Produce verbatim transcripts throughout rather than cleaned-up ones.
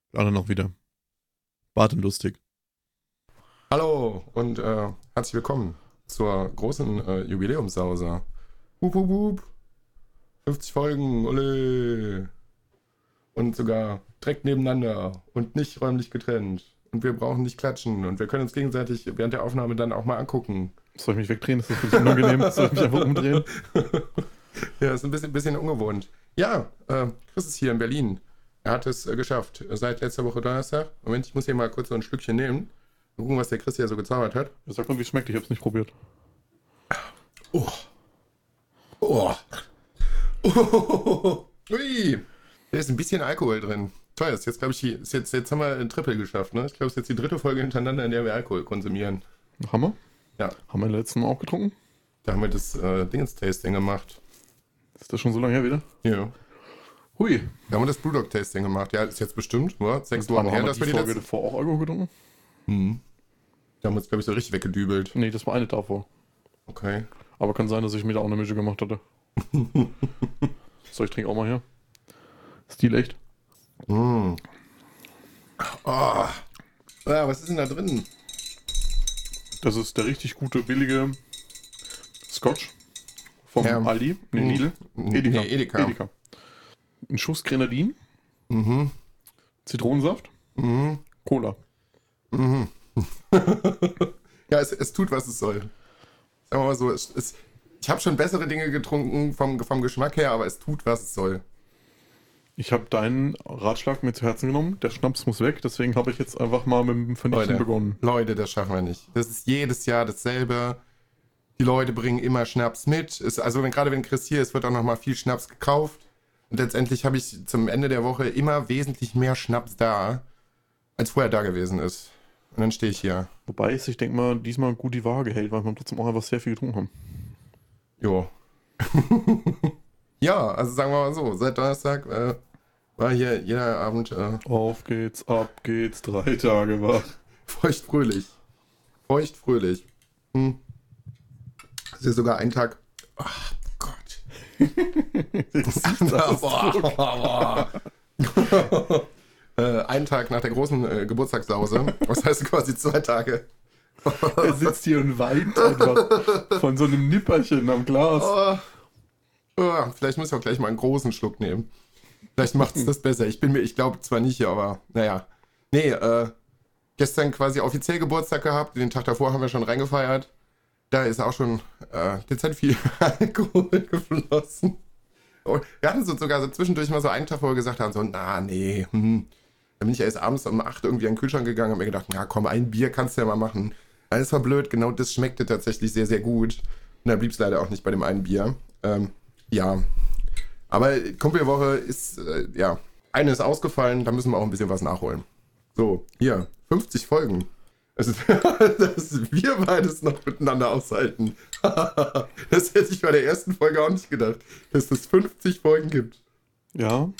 Alle noch wieder. Bart und lustig. Hallo und äh, herzlich willkommen zur großen äh, Jubiläumssause. Hup, hup, hup. fünfzig Folgen, ole. Und sogar direkt nebeneinander und nicht räumlich getrennt. Und wir brauchen nicht klatschen und wir können uns gegenseitig während der Aufnahme dann auch mal angucken. Soll ich mich wegdrehen? Ist das ein bisschen unangenehm? Soll ich mich einfach umdrehen? Ja, ist ein bisschen, bisschen ungewohnt. Ja, äh, Chris ist hier in Berlin. Er hat es äh, geschafft. Seit letzter Woche Donnerstag. Moment, ich muss hier mal kurz so ein Schlückchen nehmen. Und gucken, was der Chris hier so gezaubert hat. Sag mal, wie es schmeckt. Ich hab's nicht probiert. Oh. Oh. Oh. Ui. Da ist ein bisschen Alkohol drin. Toll, ist jetzt, glaube ich, die, ist jetzt, jetzt haben wir ein Triple geschafft, ne? Ich glaube, es ist jetzt die dritte Folge hintereinander, in der wir Alkohol konsumieren. Hammer? Ja. Haben wir in der letzten auch getrunken? Da haben wir das äh, Dingens-Tasting gemacht. Ist das schon so lange her wieder? Ja. Hui. Da haben wir das Brewdog-Tasting gemacht. Ja, ist jetzt bestimmt, ja, sechs Und Wochen wann her, haben wir dass die wir die Folge letzte... davor auch Alkohol getrunken? Hm. Da haben wir uns, glaube ich, so richtig weggedübelt. Nee, das war eine davor. Okay. Aber kann sein, dass ich mir da auch eine Mische gemacht hatte. So, ich trinke auch mal hier. Stil echt. Mm. Oh. Ja, was ist denn da drin? Das ist der richtig gute, billige Scotch vom Ja. Aldi. Nee, Mm. Lidl. Nee, Edeka. Edeka. Ein Schuss Grenadin, Mhm. Zitronensaft, Mhm. Cola. Mhm. Ja, es, es tut, was es soll. Sagen wir mal so, es, es, ich habe schon bessere Dinge getrunken vom, vom Geschmack her, aber es tut, was es soll. Ich habe deinen Ratschlag mir zu Herzen genommen. Der Schnaps muss weg, deswegen habe ich jetzt einfach mal mit dem Vernichten Leute, begonnen. Leute, das schaffen wir nicht. Das ist jedes Jahr dasselbe. Die Leute bringen immer Schnaps mit. Es, also wenn, gerade wenn Chris hier ist, wird auch nochmal viel Schnaps gekauft. Und letztendlich habe ich zum Ende der Woche immer wesentlich mehr Schnaps da, als vorher da gewesen ist. Und dann stehe ich hier. Wobei es, ich denke mal, diesmal gut die Waage hält, weil wir trotzdem auch einfach sehr viel getrunken haben. Jo. Ja, also sagen wir mal so, seit Donnerstag äh, war hier jeder Abend äh, Auf geht's, ab geht's, drei Tage wach. feuchtfröhlich. Feuchtfröhlich. Hm. Das ist ja sogar ein Tag. Ach Gott. boah, boah, boah. äh, ein Tag nach der großen äh, Geburtstagssause. Das heißt quasi zwei Tage. Er sitzt hier und weint einfach von so einem Nipperchen am Glas. Oh. Oh, vielleicht muss ich auch gleich mal einen großen Schluck nehmen. Vielleicht macht es das besser. Ich bin mir, ich glaube zwar nicht, aber naja. Nee, äh, gestern quasi offiziell Geburtstag gehabt. Den Tag davor haben wir schon reingefeiert. Da ist auch schon äh, dezent viel Alkohol geflossen. Und wir hatten so sogar so zwischendurch mal so einen Tag, wo wir gesagt haben, so, na, nee, hm. Dann bin ich erst abends um acht irgendwie an den Kühlschrank gegangen und mir gedacht, na komm, ein Bier kannst du ja mal machen. Alles war blöd, genau das schmeckte tatsächlich sehr, sehr gut. Und da blieb es leider auch nicht bei dem einen Bier. Ähm, ja, aber Kumpelwoche ist, äh, ja, eine ist ausgefallen, da müssen wir auch ein bisschen was nachholen. So, hier, fünfzig Folgen. Das ist, dass wir beides noch miteinander aushalten. Das hätte ich bei der ersten Folge auch nicht gedacht, dass es fünfzig Folgen gibt. Ja.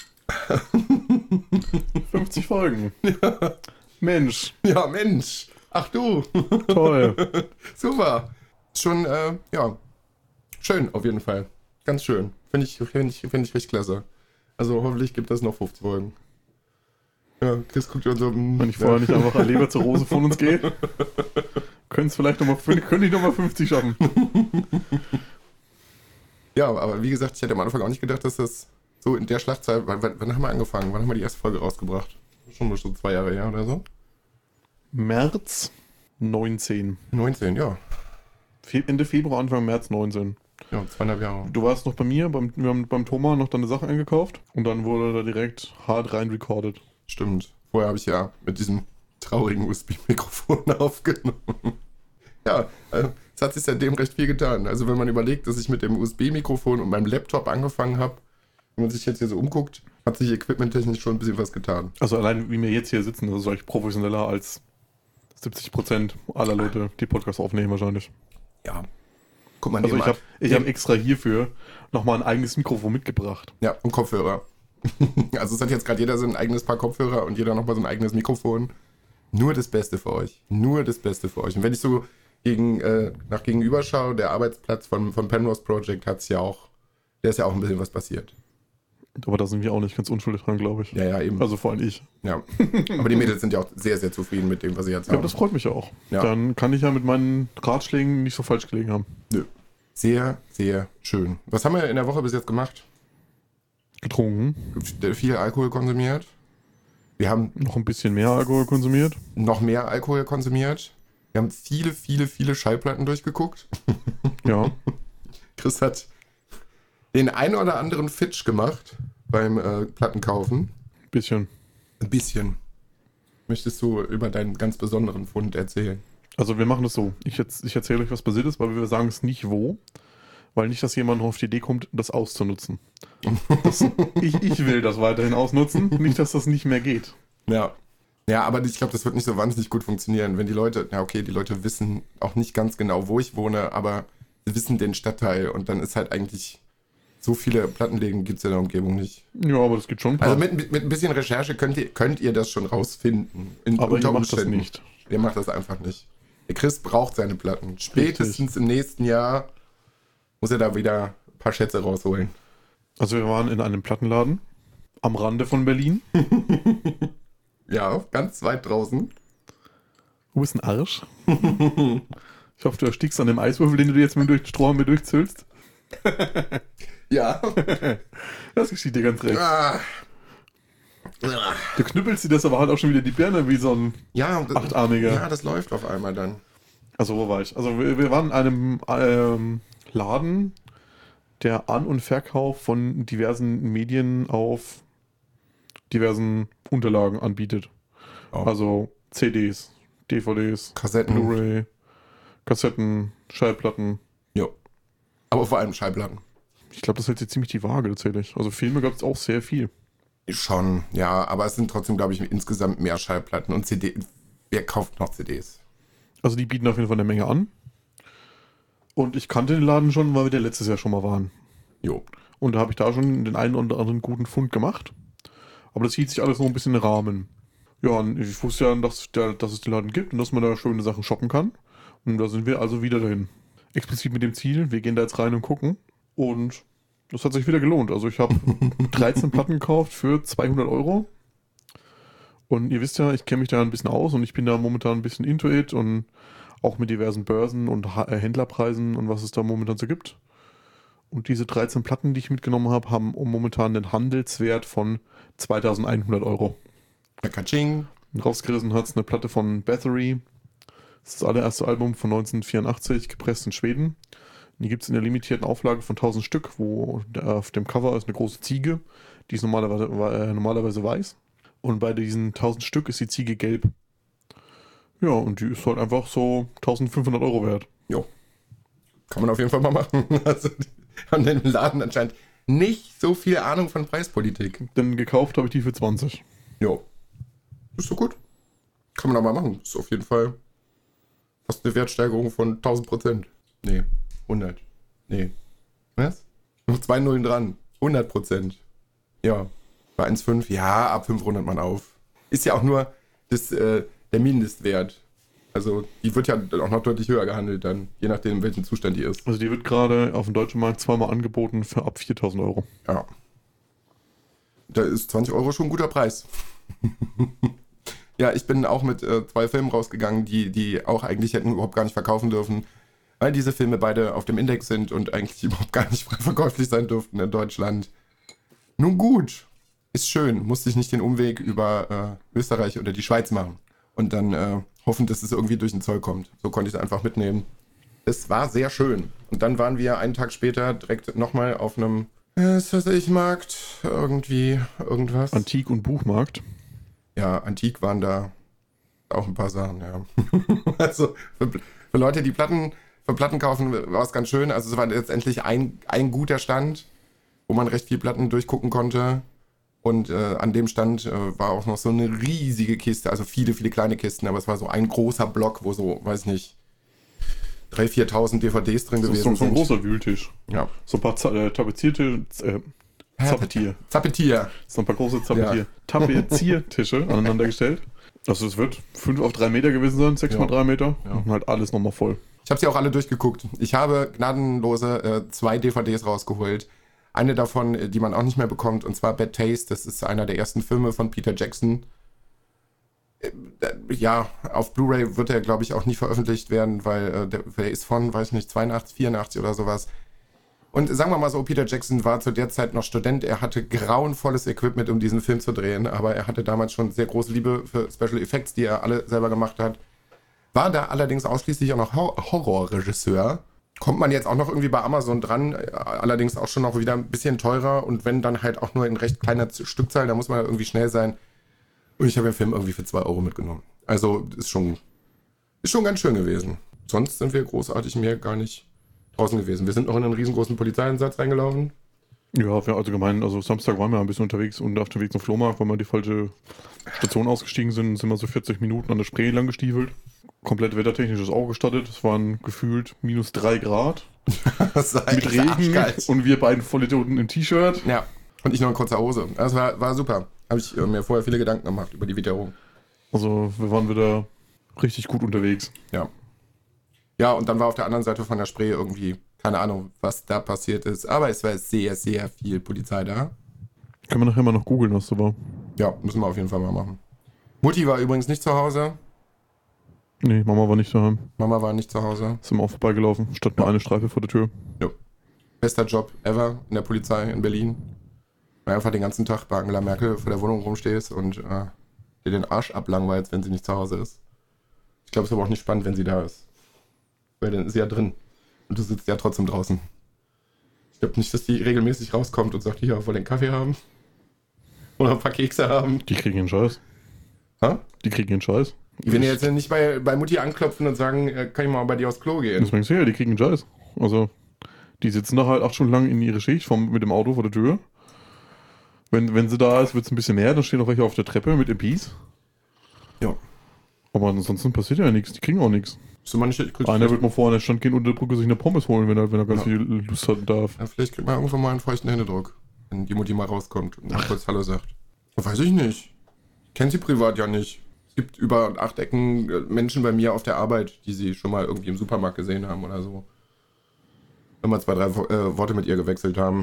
fünfzig Folgen. Ja. Mensch. Ja, Mensch. Ach du. Toll. Super. Schon, äh, ja, schön auf jeden Fall. Ganz schön. Finde ich, find ich, find ich richtig klasse. Also hoffentlich gibt es noch fünfzig Folgen. Ja, Chris guckt schon so. Mh, Wenn ich ja. vorher nicht einfach an Leber zur Rose von uns gehe, können es vielleicht nochmal könnte ich nochmal fünfzig schaffen. Ja, aber wie gesagt, ich hätte am Anfang auch nicht gedacht, dass das so in der Schlagzeit. Wann, wann haben wir angefangen? Wann haben wir die erste Folge rausgebracht? Schon bestimmt zwei Jahre her oder so? März neunzehn. neunzehn, ja. Fe- Ende Februar, Anfang März neunzehn. Ja, zweieinhalb Jahre. Du warst noch bei mir, beim, wir haben beim Thomas noch deine Sachen eingekauft und dann wurde da direkt hart rein recorded. Stimmt. Vorher habe ich ja mit diesem traurigen U S B-Mikrofon aufgenommen. Ja, äh, es hat sich seitdem recht viel getan. Also wenn man überlegt, dass ich mit dem U S B-Mikrofon und meinem Laptop angefangen habe, wenn man sich jetzt hier so umguckt, hat sich equipmenttechnisch schon ein bisschen was getan. Also allein wie wir jetzt hier sitzen, das ist eigentlich professioneller als siebzig Prozent aller Leute, die Podcasts aufnehmen wahrscheinlich. Ja. Guck mal, Also ich nebenan. habe ich hab extra hierfür nochmal ein eigenes Mikrofon mitgebracht. Ja, und Kopfhörer. Also es hat jetzt gerade jeder so ein eigenes Paar Kopfhörer und jeder nochmal so ein eigenes Mikrofon. Nur das Beste für euch. Nur das Beste für euch. Und wenn ich so gegen, äh, nach gegenüber schaue, der Arbeitsplatz von, von Penrose Project hat's ja auch, der ist ja auch ein bisschen was passiert. Aber da sind wir auch nicht ganz unschuldig dran, glaube ich. Ja, ja, eben. Also vor allem ich. Ja. Aber die Mädels sind ja auch sehr, sehr zufrieden mit dem, was sie jetzt Ja, haben. das freut mich auch. Ja. Dann kann ich ja mit meinen Ratschlägen nicht so falsch gelegen haben. Nö. Sehr, sehr schön. Was haben wir in der Woche bis jetzt gemacht? Getrunken. Viel Alkohol konsumiert. Wir haben Noch ein bisschen mehr Alkohol konsumiert. noch mehr Alkohol konsumiert. Wir haben viele, viele, viele Schallplatten durchgeguckt. Ja. Chris hat den ein oder anderen Fitch gemacht beim äh, Plattenkaufen. Bisschen. Ein bisschen. Möchtest du über deinen ganz besonderen Fund erzählen? Also wir machen das so. Ich, jetzt, ich erzähle euch, was passiert ist, weil wir sagen es nicht wo. Weil nicht, dass jemand noch auf die Idee kommt, das auszunutzen. Das, ich, ich will das weiterhin ausnutzen. Nicht, dass das nicht mehr geht. Ja. Ja, aber ich glaube, das wird nicht so wahnsinnig gut funktionieren, wenn die Leute, ja okay, die Leute wissen auch nicht ganz genau, wo ich wohne, aber sie wissen den Stadtteil und dann ist halt eigentlich, so viele Plattenläden gibt es in der Umgebung nicht. Ja, aber das geht schon ein paar. Also mit, mit, mit ein bisschen Recherche könnt ihr, könnt ihr das schon rausfinden. In, aber unter ihr macht das Umständen. nicht. Ihr macht das einfach nicht. Der Chris braucht seine Platten. Spätestens im nächsten Jahr muss er da wieder ein paar Schätze rausholen. Also wir waren in einem Plattenladen am Rande von Berlin. Ja, ganz weit draußen. Wo ist ein Arsch? Ich hoffe, du erstickst an dem Eiswürfel, den du dir jetzt mit durch den Strohhalm mit durchzüllst. Ja. Das geschieht dir ganz recht. Ah. Du knüppelst dir das aber halt auch schon wieder die Birne wie so ein Ja, das, Achtarmiger. ja, das läuft auf einmal dann. Also wo war ich? Also wir, wir waren in einem ähm, Laden, der An- und Verkauf von diversen Medien auf diversen Unterlagen anbietet. Oh. Also C Ds, D V Ds, Kassetten. Blu-ray, Kassetten, Schallplatten. Jo. Aber vor allem Schallplatten. Ich glaube, das hält sich ziemlich die Waage tatsächlich. Also Filme gab es auch sehr viel. Schon, ja, aber es sind trotzdem, glaube ich, insgesamt mehr Schallplatten und C D. Wer kauft noch C Ds? Also die bieten auf jeden Fall eine Menge an. Und ich kannte den Laden schon, weil wir der letztes Jahr schon mal waren. Jo. Und da habe ich da schon den einen oder anderen guten Fund gemacht. Aber das hielt sich alles noch ein bisschen im Rahmen. Ja, und ich wusste ja, dass, der, dass es den Laden gibt und dass man da schöne Sachen shoppen kann. Und da sind wir also wieder dahin. Explizit mit dem Ziel, wir gehen da jetzt rein und gucken. Und das hat sich wieder gelohnt. Also ich habe dreizehn Platten gekauft für zweihundert Euro. Und ihr wisst ja, ich kenne mich da ein bisschen aus und ich bin da momentan ein bisschen into it und auch mit diversen Börsen und Ha- äh, Händlerpreisen und was es da momentan so gibt. Und diese dreizehn Platten, die ich mitgenommen habe, haben momentan den Handelswert von zweitausendeinhundert Euro. Katsching. Rausgerissen hat es eine Platte von Bathory. Das ist das allererste Album von neunzehnhundertvierundachtzig, gepresst in Schweden. Die gibt es in der limitierten Auflage von tausend Stück, wo auf dem Cover ist eine große Ziege, die ist normalerweise, äh, normalerweise weiß. Und bei diesen tausend Stück ist die Ziege gelb. Ja, und die ist halt einfach so eintausendfünfhundert Euro wert. Jo. Kann man auf jeden Fall mal machen. Also, die haben den Laden anscheinend nicht so viel Ahnung von Preispolitik. Denn gekauft habe ich die für zwanzig. Jo. Ist doch gut. Kann man auch mal machen. Ist auf jeden Fall fast eine Wertsteigerung von tausend Prozent. Nee, hundert. Nee. Was? Noch zwei Nullen dran. hundert Prozent. Ja. Bei eins Komma fünf, ja, ab fünf rundet man auf. Ist ja auch nur das, äh, der Mindestwert. Also die wird ja auch noch deutlich höher gehandelt dann, je nachdem, in welchem Zustand die ist. Also die wird gerade auf dem deutschen Markt zweimal angeboten für ab viertausend Euro. Ja. Da ist zwanzig Euro schon ein guter Preis. Ja, ich bin auch mit äh, zwei Filmen rausgegangen, die, die auch eigentlich hätten überhaupt gar nicht verkaufen dürfen, weil diese Filme beide auf dem Index sind und eigentlich überhaupt gar nicht frei verkäuflich sein durften in Deutschland. Nun gut, ist schön, musste ich nicht den Umweg über äh, Österreich oder die Schweiz machen und dann äh, hoffen, dass es irgendwie durch den Zoll kommt. So konnte ich es einfach mitnehmen. Es war sehr schön. Und dann waren wir einen Tag später direkt nochmal auf einem, äh, was weiß ich, Markt, irgendwie, irgendwas. Antik- und Buchmarkt. Ja, Antik waren da auch ein paar Sachen, ja. Also für, für Leute, die Platten, für Platten kaufen, war es ganz schön. Also es war letztendlich ein, ein guter Stand, wo man recht viel Platten durchgucken konnte. Und äh, an dem Stand äh, war auch noch so eine riesige Kiste, also viele, viele kleine Kisten, aber es war so ein großer Block, wo so, weiß nicht, dreitausend, viertausend D V Ds drin Das ist gewesen so, so ein sind. großer Wühltisch. Ja. So ein paar Z- äh, tapezierte äh, Zapetier. Zapetier. So ein paar große Zapetier. Ja. Tapeziertische aneinandergestellt. Also es wird fünf auf drei Meter gewesen sein, sechs Ja. mal drei Meter. Ja. Und halt alles nochmal voll. Ich habe sie auch alle durchgeguckt. Ich habe gnadenlose äh, zwei D V Ds rausgeholt. eine davon, die man auch nicht mehr bekommt, und zwar Bad Taste. Das ist einer der ersten Filme von Peter Jackson. Ja, auf Blu-ray wird er, glaube ich, auch nie veröffentlicht werden, weil äh, der, der ist von, weiß nicht, zweiundachtzig, vierundachtzig oder sowas. Und sagen wir mal so, Peter Jackson war zu der Zeit noch Student. Er hatte grauenvolles Equipment, um diesen Film zu drehen, aber er hatte damals schon sehr große Liebe für Special Effects, die er alle selber gemacht hat. War da allerdings ausschließlich auch noch Horrorregisseur. Kommt man jetzt auch noch irgendwie bei Amazon dran, allerdings auch schon noch wieder ein bisschen teurer und wenn dann halt auch nur in recht kleiner Stückzahl, da muss man irgendwie schnell sein. Und ich habe den Film irgendwie für zwei Euro mitgenommen. Also ist schon, ist schon ganz schön gewesen. Sonst sind wir großartig mehr gar nicht draußen gewesen. Wir sind noch in einen riesengroßen Polizeieinsatz reingelaufen. Ja, wir also gemein, also Samstag waren wir ein bisschen unterwegs und auf dem Weg zum Flohmarkt, weil wir die falsche Station ausgestiegen sind, sind wir so vierzig Minuten an der Spree lang gestiefelt. Komplett wettertechnisch ist auch gestattet. Es waren gefühlt minus drei Grad. Das ist mit Regen arschkalt. Und wir beiden Vollidioten im T-Shirt. Ja, und ich noch in kurzer Hose. Das war, war super. Habe ich äh, mir vorher viele Gedanken gemacht über die Witterung. Also wir waren wieder richtig gut unterwegs. Ja. Ja, und dann war auf der anderen Seite von der Spree irgendwie, keine Ahnung, was da passiert ist. Aber es war sehr, sehr viel Polizei da. Können wir nachher mal noch googeln, was da war. Ja, müssen wir auf jeden Fall mal machen. Mutti war übrigens nicht zu Hause. Nee, Mama war nicht daheim. Mama war nicht zu Hause. Sind wir auch vorbeigelaufen. Stand nur Ja. eine Streife vor der Tür. Jo. Bester Job ever in der Polizei in Berlin. Weil einfach den ganzen Tag bei Angela Merkel vor der Wohnung rumstehst und äh, dir den Arsch ablangweilst, wenn sie nicht zu Hause ist. Ich glaube, es ist aber auch nicht spannend, wenn sie da ist. Weil dann ist sie ja drin. Und du sitzt ja trotzdem draußen. Ich glaube nicht, dass die regelmäßig rauskommt und sagt, hier, wollen den Kaffee haben? Oder ein paar Kekse haben. Die kriegen ihren Scheiß. Ha? Die kriegen ihren Scheiß. Wenn die jetzt nicht bei, bei Mutti anklopfen und sagen, äh, kann ich mal bei dir aufs Klo gehen? Deswegen ja, die kriegen ihren Scheiß. Also, die sitzen da halt acht Stunden lang in ihre Schicht vom, mit dem Auto vor der Tür. Wenn, wenn sie da ist, wird es ein bisschen mehr, dann stehen auch welche auf der Treppe mit M Ps. Ja. Aber ansonsten passiert ja nichts, die kriegen auch nichts. So manche, kriegst Einer wird mal vor an der Stand gehen und in der Brücke sich eine Pommes holen, wenn er, wenn er ganz Ja. viel Lust hat und darf. Ja, vielleicht kriegt man irgendwann mal einen feuchten Händedruck, wenn die Mutti mal rauskommt und mal kurz Hallo sagt. Weiß ich nicht. Ich kenne sie privat ja nicht. Es gibt über acht Ecken äh, Menschen bei mir auf der Arbeit, die sie schon mal irgendwie im Supermarkt gesehen haben oder so. Wenn wir zwei, drei äh, Worte mit ihr gewechselt haben.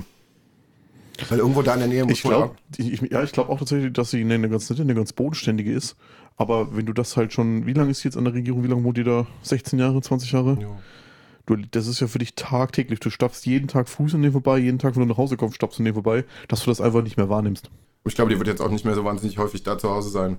Weil irgendwo da in der Nähe muss Ich glaube, ich, ja, ich glaube auch tatsächlich, dass sie eine ganz nette, eine ganz bodenständige ist. Aber wenn du das halt schon, wie lange ist sie jetzt an der Regierung, wie lange wohnt die da? sechzehn Jahre, zwanzig Jahre? Ja. Du, das ist ja für dich tagtäglich. Du stapfst jeden Tag Fuß an dir vorbei, jeden Tag, wenn du nach Hause kommst, stapfst du an dir vorbei, dass du das einfach nicht mehr wahrnimmst. Ich glaube, die wird jetzt auch nicht mehr so wahnsinnig häufig da zu Hause sein.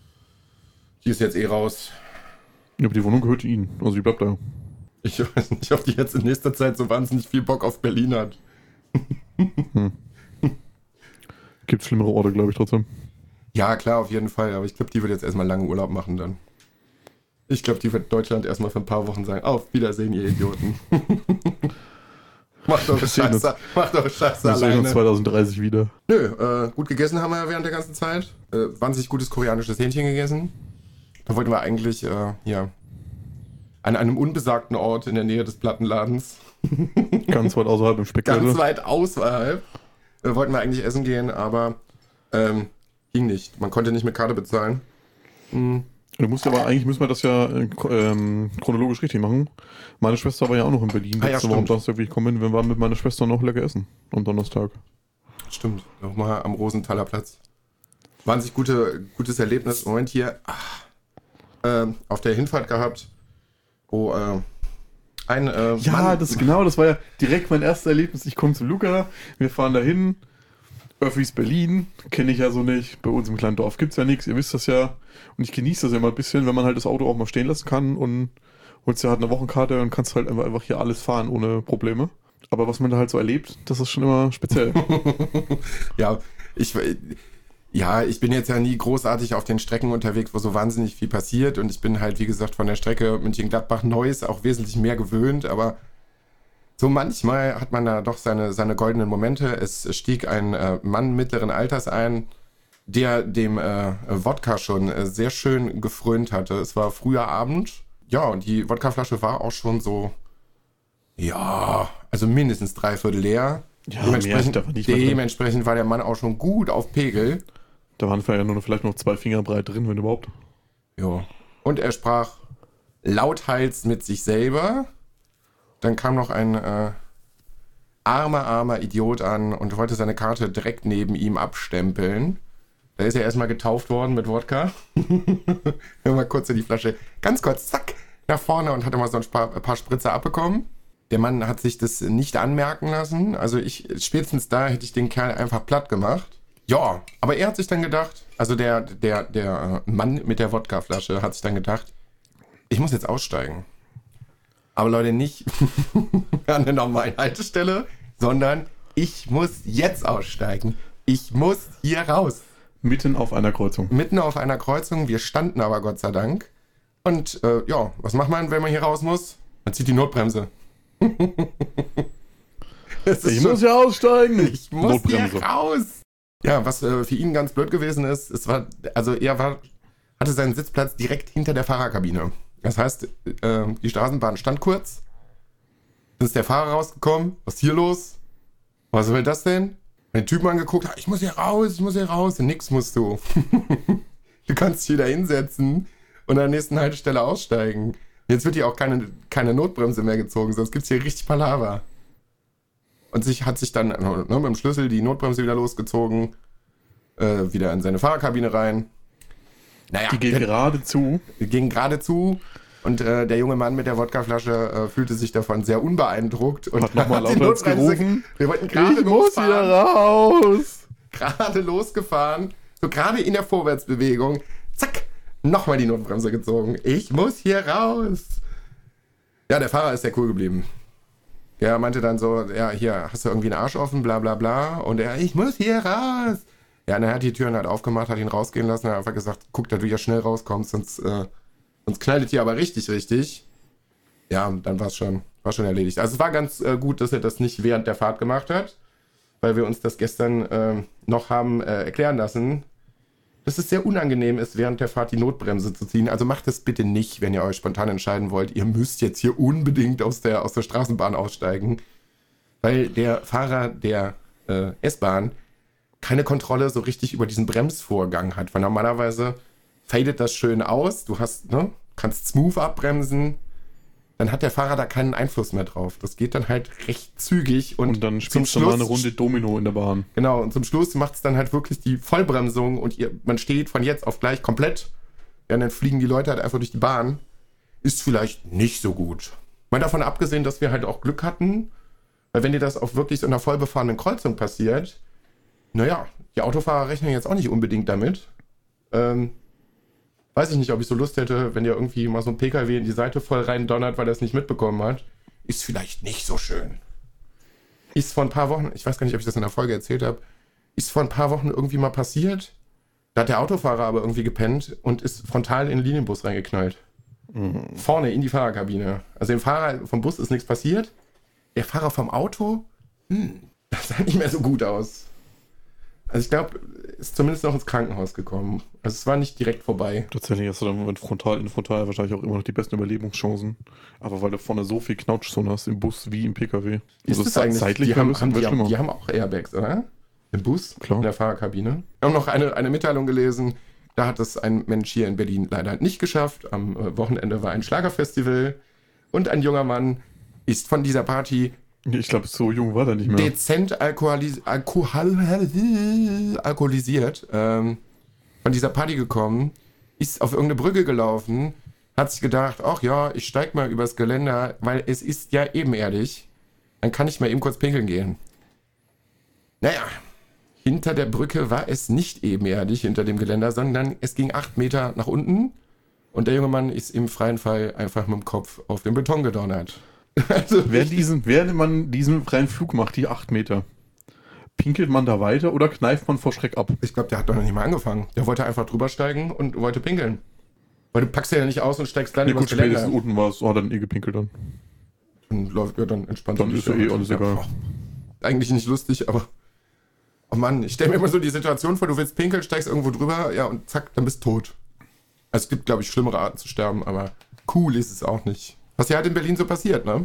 Die ist jetzt eh raus. Ja, aber die Wohnung gehört ihnen. Also die bleibt da. Ich weiß nicht, ob die jetzt in nächster Zeit so wahnsinnig viel Bock auf Berlin hat. Hm. Gibt schlimmere Orte, glaube ich, trotzdem. Ja, klar, auf jeden Fall. Aber ich glaube, die wird jetzt erstmal langen Urlaub machen dann. Ich glaube, die wird Deutschland erstmal für ein paar Wochen sagen, auf Wiedersehen, ihr Idioten. Macht eure Scheiße, macht eure Scheiße Wir sehen uns alleine. zwanzig dreißig wieder. Nö, äh, gut gegessen haben wir ja während der ganzen Zeit. Äh, wahnsinnig gutes koreanisches Hähnchen gegessen. Da wollten wir eigentlich, äh, ja, an einem unbesagten Ort in der Nähe des Plattenladens, Ganz weit außerhalb im ganz Speckgürtel. weit außerhalb, äh, wollten wir eigentlich essen gehen, aber ähm, ging nicht. Man konnte nicht mit Karte bezahlen. Hm. Du musst aber eigentlich müssen wir das ja äh, ähm, chronologisch richtig machen. Meine Schwester war ja auch noch in Berlin. Ah, ja, letzte Woche am stimmt. Donnerstag, wie ich komme, wir waren mit meiner Schwester noch lecker essen am Donnerstag. Stimmt, nochmal am Rosenthaler Platz. Wahnsinnig gute, gutes Erlebnis. Moment hier. Ah, ähm, auf der Hinfahrt gehabt, wo äh, ein äh, Ja, Mann- das genau, das war ja direkt mein erstes Erlebnis. Ich komme zu Luca, wir fahren dahin. Öffis Berlin, kenne ich ja so nicht. Bei uns im kleinen Dorf gibt es ja nichts, ihr wisst das ja. Und ich genieße das ja immer ein bisschen, wenn man halt das Auto auch mal stehen lassen kann und holst ja halt eine Wochenkarte und kannst halt einfach, einfach hier alles fahren ohne Probleme. Aber was man da halt so erlebt, das ist schon immer speziell. Ja, ich, ja, ich bin jetzt ja nie großartig auf den Strecken unterwegs, wo so wahnsinnig viel passiert. Und ich bin halt, wie gesagt, von der Strecke München-Gladbach-Neuss auch wesentlich mehr gewöhnt. Aber so manchmal hat man da doch seine, seine goldenen Momente. Es stieg ein äh, Mann mittleren Alters ein, der dem äh, Wodka schon äh, sehr schön gefrönt hatte. Es war früher Abend. Ja, und die Wodkaflasche war auch schon so, ja, also mindestens dreiviertel leer. Ja, dementsprechend, mehr, da war nicht mehr drin. dementsprechend war der Mann auch schon gut auf Pegel. Da waren vielleicht nur vielleicht noch zwei Finger breit drin, wenn überhaupt. Ja. Und er sprach lauthals mit sich selber. Dann kam noch ein äh, armer, armer Idiot an und wollte seine Karte direkt neben ihm abstempeln. Da ist er erstmal getauft worden mit Wodka. Mal kurz in die Flasche, ganz kurz, zack, nach vorne und hat immer so ein paar, ein paar Spritzer abbekommen. Der Mann hat sich das nicht anmerken lassen. Also ich, spätestens da hätte ich den Kerl einfach platt gemacht. Ja, aber er hat sich dann gedacht, also der, der, der Mann mit der Wodkaflasche hat sich dann gedacht, ich muss jetzt aussteigen. Aber Leute, nicht an der normalen Haltestelle, sondern ich muss jetzt aussteigen. Ich muss hier raus. Mitten auf einer Kreuzung. Mitten auf einer Kreuzung. Wir standen aber Gott sei Dank. Und äh, ja, was macht man, wenn man hier raus muss? Man zieht die Notbremse. Ich muss ja aussteigen. Ich muss hier raus. Ja, was äh, für ihn ganz blöd gewesen ist, es war, also er war, hatte seinen Sitzplatz direkt hinter der Fahrerkabine. Das heißt, äh, die Straßenbahn stand kurz. Dann ist der Fahrer rausgekommen. Was ist hier los? Was soll das denn? Den Typen angeguckt, ich muss hier raus, ich muss hier raus. Nix musst du. Du kannst dich wieder hinsetzen und an der nächsten Haltestelle aussteigen. Jetzt wird hier auch keine, keine Notbremse mehr gezogen, sonst gibt es hier richtig Palaver. Und sich hat sich dann ne, mit dem Schlüssel die Notbremse wieder losgezogen, äh, wieder in seine Fahrerkabine rein. Naja, die ging der, gerade zu. Die ging gerade zu und äh, der junge Mann mit der Wodkaflasche äh, fühlte sich davon sehr unbeeindruckt und hat nochmal lauter gerufen. Wir wollten gerade ich muss hier raus. Gerade losgefahren, so gerade in der Vorwärtsbewegung, zack, nochmal die Notbremse gezogen. Ich muss hier raus. Ja, der Fahrer ist sehr cool geblieben. Der meinte dann so, ja, hier, hast du irgendwie einen Arsch offen, bla bla bla. Und er, ich muss hier raus. Ja, und er hat die Türen halt aufgemacht, hat ihn rausgehen lassen, hat einfach gesagt, guck, dass du hier schnell rauskommst, sonst, äh, sonst knallt ihr aber richtig, richtig. Ja, und dann war es schon, war schon erledigt. Also es war ganz äh, gut, dass er das nicht während der Fahrt gemacht hat, weil wir uns das gestern äh, noch haben äh, erklären lassen, dass es sehr unangenehm ist, während der Fahrt die Notbremse zu ziehen. Also macht das bitte nicht, wenn ihr euch spontan entscheiden wollt, ihr müsst jetzt hier unbedingt aus der, aus der Straßenbahn aussteigen, weil der Fahrer der äh, S-Bahn keine Kontrolle so richtig über diesen Bremsvorgang hat, weil normalerweise fadet das schön aus, du hast, ne, kannst smooth abbremsen, dann hat der Fahrer da keinen Einfluss mehr drauf. Das geht dann halt recht zügig. Und, und dann spielst du mal eine Runde Domino in der Bahn. Genau, und zum Schluss macht es dann halt wirklich die Vollbremsung und ihr, man steht von jetzt auf gleich komplett. Ja, und dann fliegen die Leute halt einfach durch die Bahn. Ist vielleicht nicht so gut. Mal davon abgesehen, dass wir halt auch Glück hatten, weil wenn dir das auf wirklich so einer vollbefahrenen Kreuzung passiert, naja, die Autofahrer rechnen jetzt auch nicht unbedingt damit. Ähm, Weiß ich nicht, ob ich so Lust hätte, wenn dir irgendwie mal so ein P K W in die Seite voll rein donnert, weil er es nicht mitbekommen hat. Ist vielleicht nicht so schön. Ist vor ein paar Wochen, ich weiß gar nicht, ob ich das in der Folge erzählt habe, ist vor ein paar Wochen irgendwie mal passiert. Da hat der Autofahrer aber irgendwie gepennt und ist frontal in den Linienbus reingeknallt. Mhm. Vorne in die Fahrerkabine. Also dem Fahrer vom Bus ist nichts passiert. Der Fahrer vom Auto, hm, das sah nicht mehr so gut aus. Also ich glaube, ist zumindest noch ins Krankenhaus gekommen. Also es war nicht direkt vorbei. Tatsächlich hast du dann mit Frontal in Frontal wahrscheinlich auch immer noch die besten Überlebenschancen. Aber weil du vorne so viel Knautschzone hast im Bus wie im P K W. Ist also das eigentlich, zeitlich die, haben, haben, die, schlimmer. haben, die haben auch Airbags, oder? Im Bus, klar, in der Fahrerkabine. Wir haben noch eine, eine Mitteilung gelesen. Da hat es ein Mensch hier in Berlin leider nicht geschafft. Am äh, Wochenende war ein Schlagerfestival. Und ein junger Mann ist von dieser Party... Ich glaube, so jung war der nicht mehr. Dezent alkoholis- alkohol- alkoholisiert ähm, von dieser Party gekommen, ist auf irgendeine Brücke gelaufen, hat sich gedacht, ach ja, ich steig mal übers Geländer, weil es ist ja ebenerdig. Dann kann ich mal eben kurz pinkeln gehen. Naja, hinter der Brücke war es nicht ebenerdig hinter dem Geländer, sondern es ging acht Meter nach unten und der junge Mann ist im freien Fall einfach mit dem Kopf auf den Beton gedonnert. Also während, diesen, während man diesen freien Flug macht, die acht Meter, pinkelt man da weiter oder kneift man vor Schreck ab? Ich glaube, der hat doch noch nicht mal angefangen. Der wollte einfach drüber steigen und wollte pinkeln. Weil du packst ja nicht aus und steigst dann nee, übers gut, Geländer. Spätestens unten war es, oh, dann eh gepinkelt dann. Und läuft ja dann entspannt. Dann ist ja eh alles egal. Ja, eigentlich nicht lustig, aber oh Mann, ich stelle mir immer so die Situation vor, du willst pinkeln, steigst irgendwo drüber, ja und zack, dann bist du tot. Also es gibt, glaube ich, schlimmere Arten zu sterben, aber cool ist es auch nicht. Was ja halt in Berlin so passiert, ne?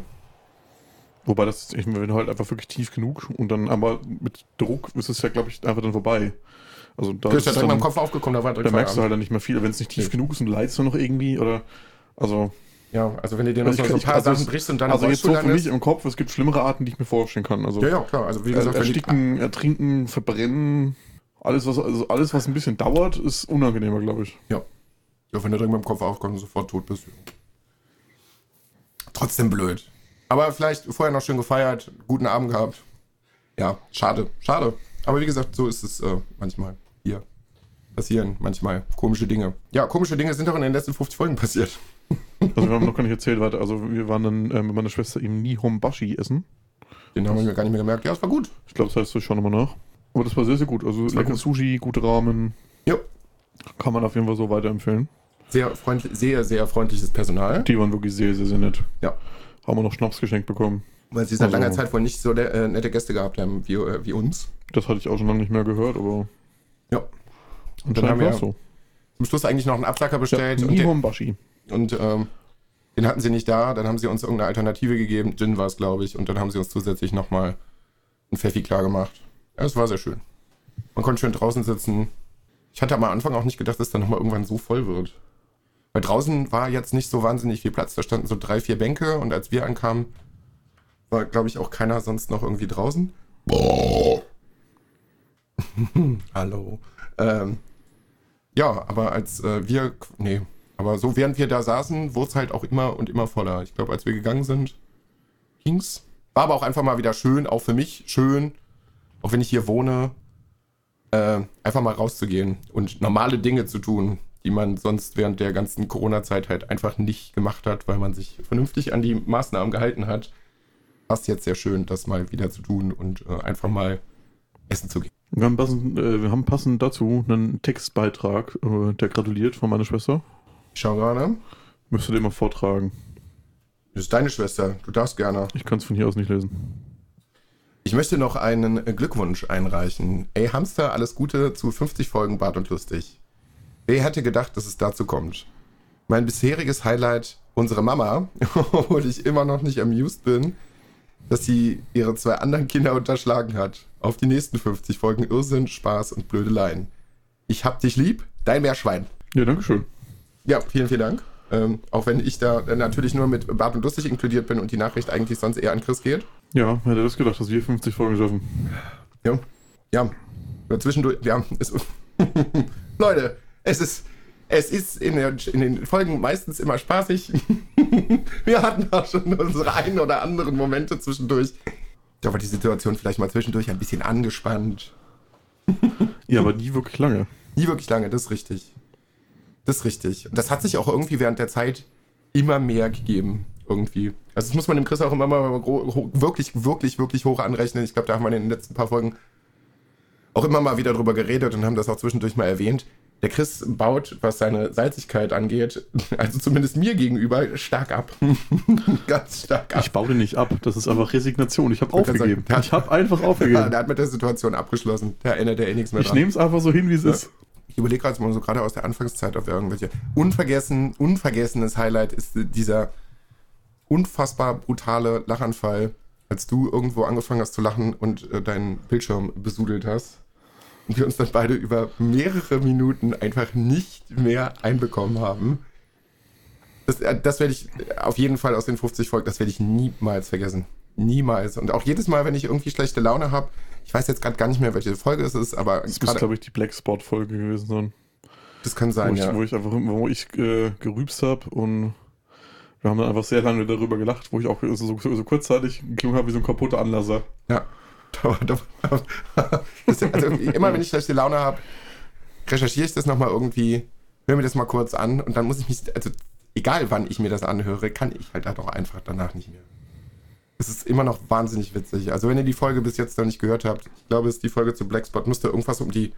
Wobei das, ich meine, halt einfach wirklich tief genug und dann aber mit Druck ist es ja, glaube ich, einfach dann vorbei. Also da du ist ja es direkt dann, mal im Kopf aufgekommen, da war direkt da merkst du Feierabend. halt dann nicht mehr viel. Wenn es nicht tief nee. genug ist und leidst du noch irgendwie oder, also... Ja, also wenn du dir noch Also so ich kann- ein paar ich- also Sachen es- brichst und dann Also im jetzt so Rollstuhl für mich landest. im Kopf, es gibt schlimmere Arten, die ich mir vorstellen kann. Also Ja, ja, klar. Also wie äh, gesagt, wenn die, ersticken, ertrinken, verbrennen, alles was, also alles, was ein bisschen dauert, ist unangenehmer, glaube ich. ja, wenn du direkt mit dem Kopf aufkommst und sofort tot bist. Trotzdem blöd. Aber vielleicht vorher noch schön gefeiert, guten Abend gehabt. Ja, schade, schade. Aber wie gesagt, so ist es äh, manchmal hier. Passieren manchmal komische Dinge. Ja, komische Dinge sind auch in den letzten fünfzig Folgen passiert. Also wir haben noch gar nicht erzählt weiter. Also wir waren dann äh, mit meiner Schwester im Nihonbashi essen. Den haben wir mir gar nicht mehr gemerkt. Ja, es war gut. Ich glaube, das heißt, ich schaue nochmal nach. Aber das war sehr, sehr gut. Also war lecker gut. Sushi, gute Ramen. Ja. Kann man auf jeden Fall so weiterempfehlen. Sehr freundlich, sehr, sehr freundliches Personal. Die waren wirklich sehr, sehr, sehr nett. Ja. Haben wir noch Schnaps geschenkt bekommen. Weil sie seit Also- langer Zeit wohl nicht so der, äh, nette Gäste gehabt haben wie, äh, wie uns. Das hatte ich auch schon lange nicht mehr gehört, aber Ja. anscheinend haben wir- war es so. Zum Schluss eigentlich noch einen Absacker Ja, bestellt. und den, Nihonbashi. und ähm, den hatten sie nicht da. Dann haben sie uns irgendeine Alternative gegeben. Gin war es, glaube ich. Und dann haben sie uns zusätzlich nochmal ein Pfeffi klar gemacht. Ja, es war sehr schön. Man konnte schön draußen sitzen. Ich hatte am Anfang auch nicht gedacht, dass es dann nochmal irgendwann so voll wird. Weil draußen war jetzt nicht so wahnsinnig viel Platz. Da standen so drei, vier Bänke. Und als wir ankamen, war, glaube ich, auch keiner sonst noch irgendwie draußen. Hallo. Ähm, ja, aber als äh, wir, nee, aber so während wir da saßen, wurde es halt auch immer und immer voller. Ich glaube, als wir gegangen sind, ging's. War aber auch einfach mal wieder schön, auch für mich schön, auch wenn ich hier wohne, äh, einfach mal rauszugehen und normale Dinge zu tun, die man sonst während der ganzen Corona-Zeit halt einfach nicht gemacht hat, weil man sich vernünftig an die Maßnahmen gehalten hat. Passt jetzt sehr schön, das mal wieder zu tun und äh, einfach mal essen zu gehen. Wir haben passend, äh, wir haben passend dazu einen Textbeitrag, äh, der gratuliert von meiner Schwester. Ich schau gerade. Müsst ihr den mal vortragen. Das ist deine Schwester, du darfst gerne. Ich kann es von hier aus nicht lesen. Ich möchte noch einen Glückwunsch einreichen. Ey Hamster, alles Gute zu fünfzig Folgen Bart und Lustig. Wer hätte gedacht, dass es dazu kommt? Mein bisheriges Highlight, unsere Mama, obwohl ich immer noch nicht amused bin, dass sie ihre zwei anderen Kinder unterschlagen hat. Auf die nächsten fünfzig Folgen Irrsinn, Spaß und Blödeleien. Ich hab dich lieb, dein Meerschwein. Ja, dankeschön. Ja, vielen, vielen Dank. Ähm, auch wenn ich da natürlich nur mit Bart und Lustig inkludiert bin und die Nachricht eigentlich sonst eher an Chris geht. Ja, wer hätte das gedacht, dass wir fünfzig Folgen schaffen? Ja, ja. Zwischendurch, ja, es, Leute, es ist, es ist in, der, in den Folgen meistens immer spaßig. Wir hatten auch schon unsere einen oder anderen Momente zwischendurch. Da war die Situation vielleicht mal zwischendurch ein bisschen angespannt. Ja, aber nie wirklich lange. Nie wirklich lange, das ist richtig. Das ist richtig. Und das hat sich auch irgendwie während der Zeit immer mehr gegeben. Irgendwie. Also das muss man dem Chris auch immer mal gro- wirklich, wirklich, wirklich hoch anrechnen. Ich glaube, da haben wir in den letzten paar Folgen auch immer mal wieder drüber geredet und haben das auch zwischendurch mal erwähnt. Der Chris baut, was seine Salzigkeit angeht, also zumindest mir gegenüber, stark ab. Ganz stark ab. Ich baue den nicht ab. Das ist einfach Resignation. Ich habe wollte gerade aufgegeben. sagen, Ich habe einfach Ja, aufgegeben. der hat mit der Situation abgeschlossen. Da erinnert er eh nichts mehr Ich dran. nehme es einfach so hin, wie es Ja. ist. Ich überlege gerade mal so gerade aus der Anfangszeit, ob wir irgendwelche unvergessen, unvergessenes Highlight ist dieser unfassbar brutale Lachanfall, als du irgendwo angefangen hast zu lachen und äh, deinen Bildschirm besudelt hast. Und wir uns dann beide über mehrere Minuten einfach nicht mehr einbekommen haben. Das, äh, das werde ich auf jeden Fall aus den fünfzig Folgen, das werde ich niemals vergessen. Niemals. Und auch jedes Mal, wenn ich irgendwie schlechte Laune habe, ich weiß jetzt gerade gar nicht mehr, welche Folge es ist, aber Das muss, gerade, glaube ich, die Blackspot-Folge gewesen sein. das kann Wo sein, ich, ja. wo ich einfach, wo ich äh, gerübst habe und wir haben dann einfach sehr lange darüber gelacht, wo ich auch so, so, so kurzzeitig geklungen habe wie so ein kaputter Anlasser. Ja. Das, also immer wenn ich schlechte Laune habe, recherchiere ich das nochmal irgendwie, höre mir das mal kurz an und dann muss ich mich, also egal wann ich mir das anhöre, kann ich halt auch einfach danach nicht mehr. Es ist immer noch wahnsinnig witzig. Also wenn ihr die Folge bis jetzt noch nicht gehört habt, ich glaube, es ist die Folge zu Blackspot, müsste irgendwas um die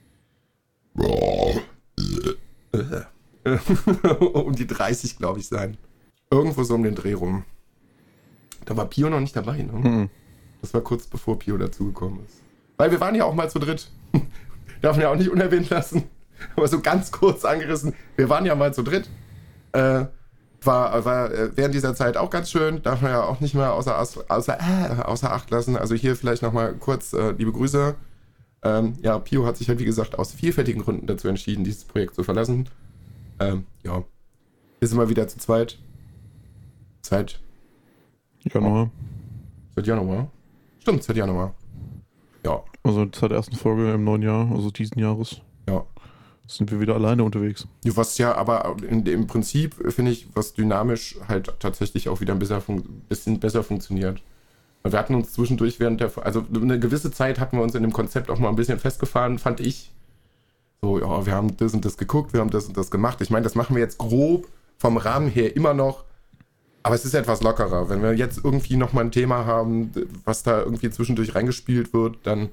um die dreißig, glaube ich, sein. Irgendwo so um den Dreh rum. Da war Pio noch nicht dabei, ne? Mhm. Das war kurz bevor Pio dazugekommen ist. Weil wir waren ja auch mal zu dritt. Darf man ja auch nicht unerwähnt lassen. Aber so ganz kurz angerissen. Wir waren ja mal zu dritt. Äh, war war äh, während dieser Zeit auch ganz schön. Darf man ja auch nicht mal außer, außer, äh, außer Acht lassen. Also hier vielleicht nochmal kurz äh, liebe Grüße. Ähm, ja, Pio hat sich halt, wie gesagt, aus vielfältigen Gründen dazu entschieden, dieses Projekt zu verlassen. Ähm, ja. Wir sind mal wieder zu zweit. Seit, Januar. seit Januar? Stimmt, seit Januar. Ja. Also seit der ersten Folge im neuen Jahr, also diesen Jahres, Ja. sind wir wieder alleine unterwegs. Was ja aber in, im Prinzip, finde ich, was dynamisch halt tatsächlich auch wieder ein bisschen, fun- bisschen besser funktioniert. Wir hatten uns zwischendurch während der, also eine gewisse Zeit hatten wir uns in dem Konzept auch mal ein bisschen festgefahren, fand ich. So, ja, wir haben das und das geguckt, wir haben das und das gemacht. Ich meine, das machen wir jetzt grob vom Rahmen her immer noch, aber es ist etwas lockerer. Wenn wir jetzt irgendwie nochmal ein Thema haben, was da irgendwie zwischendurch reingespielt wird, dann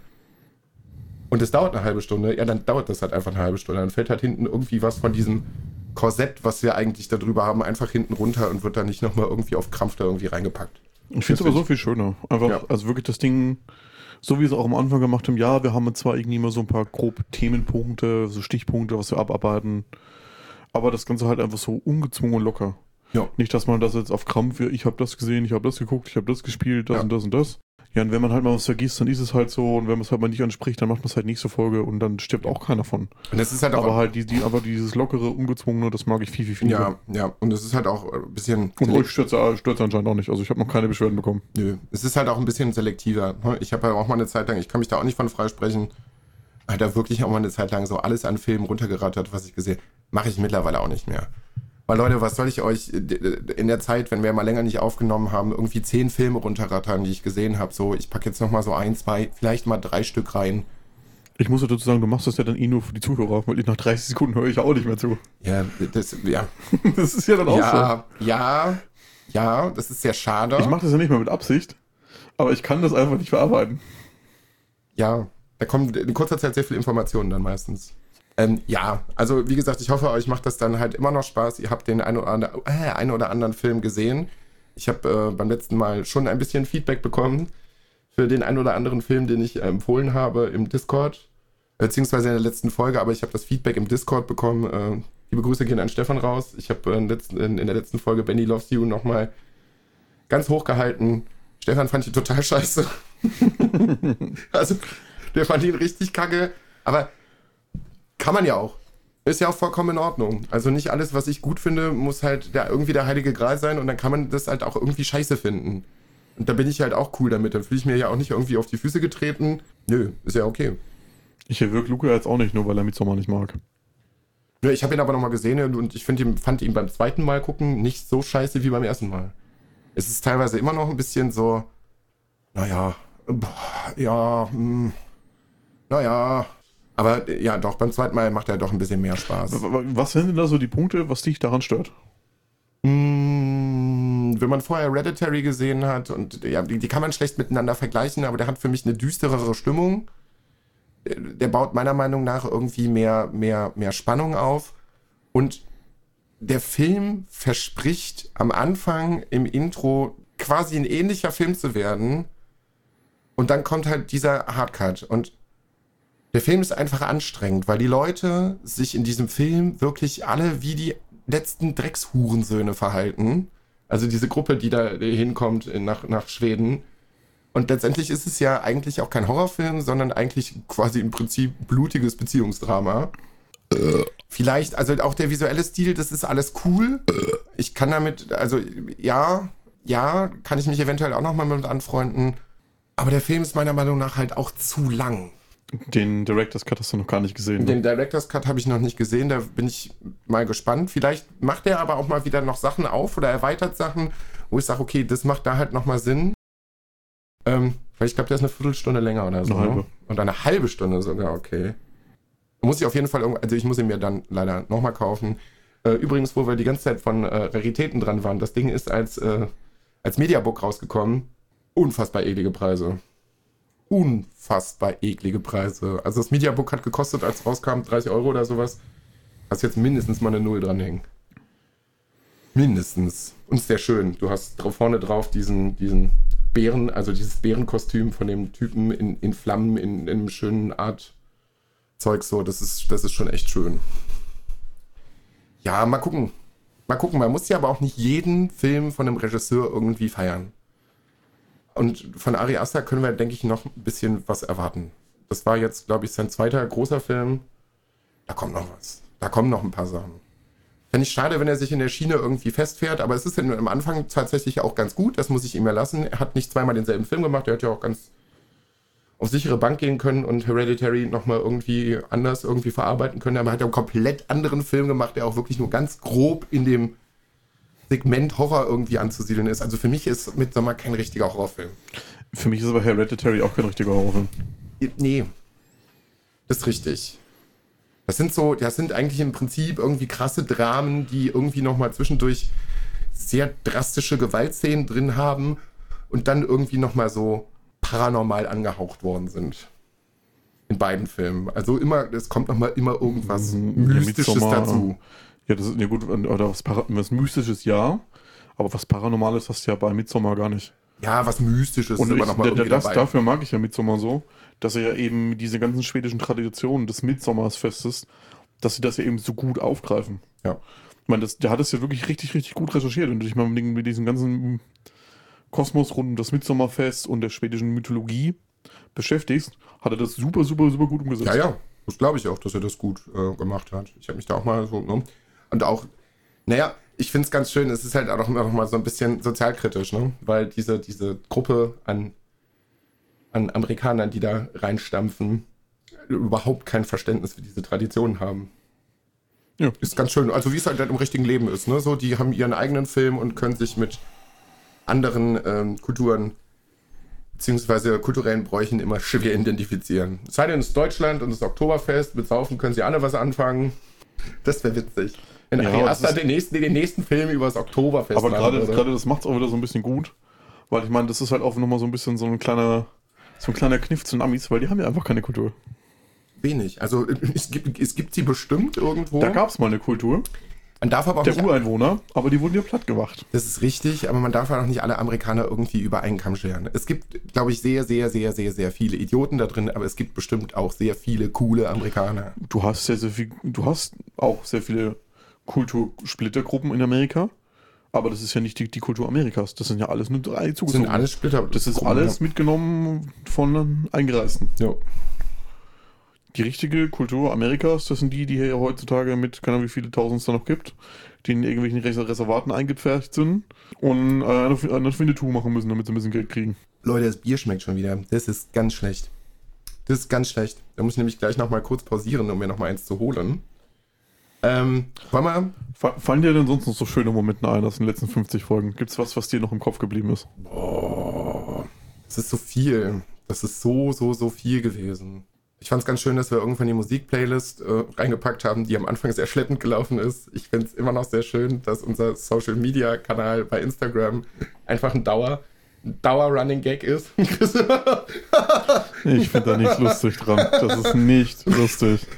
und es dauert eine halbe Stunde, ja, dann dauert das halt einfach eine halbe Stunde. Dann fällt halt hinten irgendwie was von diesem Korsett, was wir eigentlich darüber haben, einfach hinten runter und wird dann nicht nochmal irgendwie auf Krampf da irgendwie reingepackt. Ich finde es aber so viel schöner. Einfach, Ja. also wirklich das Ding, so wie es auch am Anfang gemacht haben, ja, wir haben zwar irgendwie immer so ein paar grob Themenpunkte, so Stichpunkte, was wir abarbeiten, aber das Ganze halt einfach so ungezwungen und locker. Ja. Nicht, dass man das jetzt auf Krampf, ich habe das gesehen, ich habe das geguckt, ich habe das gespielt, das Ja. und das und das. Ja, und wenn man halt mal was vergisst, dann ist es halt so, und wenn man es halt mal nicht anspricht, dann macht man es halt nächste Folge und dann stirbt auch keiner von. Und das ist halt auch. Aber halt die, die, aber dieses lockere, ungezwungene, das mag ich viel, viel, viel lieber. Ja, ja, und es ist halt auch ein bisschen. Und euch stört es anscheinend auch nicht. Also ich habe noch keine Beschwerden bekommen. Nö, es ist halt auch ein bisschen selektiver. ne? Ich habe ja auch mal eine Zeit lang, ich kann mich da auch nicht von freisprechen, hat da wirklich auch mal eine Zeit lang so alles an Filmen runtergerattert, was ich gesehen habe. Mache ich mittlerweile auch nicht mehr. Weil Leute, was soll ich euch in der Zeit, wenn wir mal länger nicht aufgenommen haben, irgendwie zehn Filme runterrattern, die ich gesehen habe. So, ich packe jetzt noch mal so ein, zwei, vielleicht mal drei Stück rein. Ich muss ja dazu sagen, du machst das ja dann eh nur für die Zuhörer, weil ich nach dreißig Sekunden höre ich auch nicht mehr zu. Ja, das, ja. Das ist ja dann auch Ja, ja, ja, das ist sehr schade. so. Ich mache das ja nicht mal mit Absicht, aber ich kann das einfach nicht verarbeiten. Ja, da kommen in kurzer Zeit sehr viele Informationen dann meistens. Ähm, ja, also wie gesagt, ich hoffe, euch macht das dann halt immer noch Spaß. Ihr habt den einen oder, andre, äh, einen oder anderen Film gesehen. Ich habe äh, beim letzten Mal schon ein bisschen Feedback bekommen für den einen oder anderen Film, den ich äh, empfohlen habe im Discord, beziehungsweise in der letzten Folge, aber ich habe das Feedback im Discord bekommen. Äh, liebe Grüße gehen an Stefan raus. Ich habe äh, in, in, in der letzten Folge Benny Loves You nochmal ganz hoch gehalten. Stefan fand ich total scheiße. Also, der fand ihn richtig kacke, aber kann man ja auch. Ist ja auch vollkommen in Ordnung. Also nicht alles, was ich gut finde, muss halt der, irgendwie der heilige Gral sein und dann kann man das halt auch irgendwie scheiße finden. Und da bin ich halt auch cool damit. Dann fühle ich mir ja auch nicht irgendwie auf die Füße getreten. Nö, ist ja okay. Ich erwürge Luca jetzt auch nicht, nur weil er Midsommar nicht mag. Ja, ich habe ihn aber nochmal gesehen und ich find ihn, fand ihn beim zweiten Mal gucken nicht so scheiße wie beim ersten Mal. Es ist teilweise immer noch ein bisschen so, naja, ja, hm, naja. Aber ja, doch, beim zweiten Mal macht er doch ein bisschen mehr Spaß. Was sind denn da so die Punkte, was dich daran stört? Mmh, wenn man vorher Hereditary gesehen hat, und ja, die, die kann man schlecht miteinander vergleichen, aber der hat für mich eine düsterere Stimmung. Der, der baut meiner Meinung nach irgendwie mehr, mehr, mehr Spannung auf. Und der Film verspricht am Anfang im Intro quasi ein ähnlicher Film zu werden. Und dann kommt halt dieser Hardcut. Und der Film ist einfach anstrengend, weil die Leute sich in diesem Film wirklich alle wie die letzten Dreckshurensöhne verhalten. Also diese Gruppe, die da hinkommt nach, nach Schweden. Und letztendlich ist es ja eigentlich auch kein Horrorfilm, sondern eigentlich quasi im Prinzip blutiges Beziehungsdrama. Äh. Vielleicht, also auch der visuelle Stil, das ist alles cool. Ich kann damit, also ja, ja, kann ich mich eventuell auch nochmal mit anfreunden. Aber der Film ist meiner Meinung nach halt auch zu lang. Den Director's Cut hast du noch gar nicht gesehen. Ne? Den Director's Cut habe ich noch nicht gesehen, da bin ich mal gespannt. Vielleicht macht er aber auch mal wieder noch Sachen auf oder erweitert Sachen, wo ich sage, okay, das macht da halt nochmal Sinn. Ähm, weil ich glaube, der ist eine Viertelstunde länger oder so. Eine halbe. Ne? Und eine halbe Stunde sogar, okay. Muss ich auf jeden Fall, irgend- also ich muss ihn mir dann leider nochmal kaufen. Äh, übrigens, wo wir die ganze Zeit von äh, Raritäten dran waren, das Ding ist als, äh, als Mediabook rausgekommen. Unfassbar eklige Preise. Unfassbar eklige Preise. Also das Mediabook hat gekostet, als es rauskam, dreißig Euro oder sowas. Hast jetzt mindestens mal eine Null dranhängen. Mindestens. Und ist sehr schön. Du hast drauf, vorne drauf diesen, diesen Bären, also dieses Bärenkostüm von dem Typen in, in Flammen, in, in einem schönen Art Zeug so. Das ist, das ist schon echt schön. Ja, mal gucken. Mal gucken. Man muss ja aber auch nicht jeden Film von einem Regisseur irgendwie feiern. Und von Ari Aster können wir, denke ich, noch ein bisschen was erwarten. Das war jetzt, glaube ich, sein zweiter großer Film. Da kommt noch was. Da kommen noch ein paar Sachen. Fände ich schade, wenn er sich in der Schiene irgendwie festfährt, aber es ist ja am Anfang tatsächlich auch ganz gut, das muss ich ihm ja lassen. Er hat nicht zweimal denselben Film gemacht, er hat ja auch ganz auf sichere Bank gehen können und Hereditary nochmal irgendwie anders irgendwie verarbeiten können, aber er hat ja einen komplett anderen Film gemacht, der auch wirklich nur ganz grob in dem Segment Horror irgendwie anzusiedeln ist. Also für mich ist Midsommar kein richtiger Horrorfilm. Für mich ist aber Hereditary auch kein richtiger Horrorfilm. Nee, das ist richtig. Das sind so, das sind eigentlich im Prinzip irgendwie krasse Dramen, die irgendwie nochmal zwischendurch sehr drastische Gewaltszenen drin haben und dann irgendwie nochmal so paranormal angehaucht worden sind. In beiden Filmen. Also immer, es kommt nochmal immer irgendwas Mhm, Mystisches Midsommar, dazu. Ja, das ist ja gut, oder was, Para- was Mystisches, ja. Aber was Paranormales hast du ja bei Midsommar gar nicht. Ja, was Mystisches Und ist immer ich, nochmal da- irgendwie das, dabei. dafür mag ich ja Midsommar so, dass er ja eben diese ganzen schwedischen Traditionen des Midsommersfestes, dass sie das ja eben so gut aufgreifen. Ja. Ich meine, das, der hat es ja wirklich richtig, richtig gut recherchiert. Wenn du dich mal mit, den- mit diesem ganzen Kosmos rund um das Midsommerfest und der schwedischen Mythologie beschäftigst, hat er das super, super, super gut umgesetzt. Ja, ja, das glaube ich auch, dass er das gut äh, gemacht hat. Ich habe mich da auch mal so, ne? Und auch, naja, ich finde es ganz schön, es ist halt auch noch mal so ein bisschen sozialkritisch, ne? Weil diese, diese Gruppe an, an Amerikanern, die da reinstampfen, überhaupt kein Verständnis für diese Traditionen haben. Ja. Ist ganz schön, also wie es halt im richtigen Leben ist, ne? So, die haben ihren eigenen Film und können sich mit anderen ähm, Kulturen beziehungsweise kulturellen Bräuchen immer schwer identifizieren. Es sei denn, es ist Deutschland und das Oktoberfest, mit Saufen können sie alle was anfangen. Das wäre witzig. Wenn Ja, Ari aber Aster das ist- den nächsten, den nächsten Film über das Oktoberfest Aber machen gerade würde. gerade das macht es auch wieder so ein bisschen gut. Weil ich meine, das ist halt auch nochmal so ein bisschen so ein kleiner, so ein kleiner Kniff zu den Amis, weil die haben ja einfach keine Kultur. Wenig. Also es gibt, es gibt sie bestimmt irgendwo. Da gab es mal eine Kultur, Man darf aber auch der nicht... Ureinwohner, aber die wurden ja platt gemacht. Das ist richtig, aber man darf auch nicht alle Amerikaner irgendwie über einen Kamm scheren. Es gibt, glaube ich, sehr, sehr, sehr, sehr, sehr viele Idioten da drin, aber es gibt bestimmt auch sehr viele coole Amerikaner. Du hast sehr, sehr viel, du hast auch sehr viele Kultursplittergruppen in Amerika, aber das ist ja nicht die, die Kultur Amerikas. Das sind ja alles nur drei Das zugezogen. sind alles Splitter. Das ist alles mitgenommen von Eingereisten. Ja. Die richtige Kultur Amerikas, das sind die, die hier heutzutage mit, keine Ahnung, wie viele Tausend es da noch gibt, die in irgendwelchen Res- Reservaten eingepfercht sind und äh, eine, eine Winnetou machen müssen, damit sie ein bisschen Geld kriegen. Leute, das Bier schmeckt schon wieder. Das ist ganz schlecht. Das ist ganz schlecht. Da muss ich nämlich gleich nochmal kurz pausieren, um mir nochmal eins zu holen. Ähm, wollen wir? Fa- Fallen dir denn sonst noch so schöne Momente ein aus den letzten fünfzig Folgen? Gibt's was, was dir noch im Kopf geblieben ist? Boah, das ist so viel. Das ist so, so, so viel gewesen. Ich fand es ganz schön, dass wir irgendwann die Musikplaylist äh, reingepackt haben, die am Anfang sehr schleppend gelaufen ist. Ich finde es immer noch sehr schön, dass unser Social-Media-Kanal bei Instagram einfach ein Dauer, ein Dauer-Running-Gag ist. Ich finde da nichts lustig dran. Das ist nicht lustig.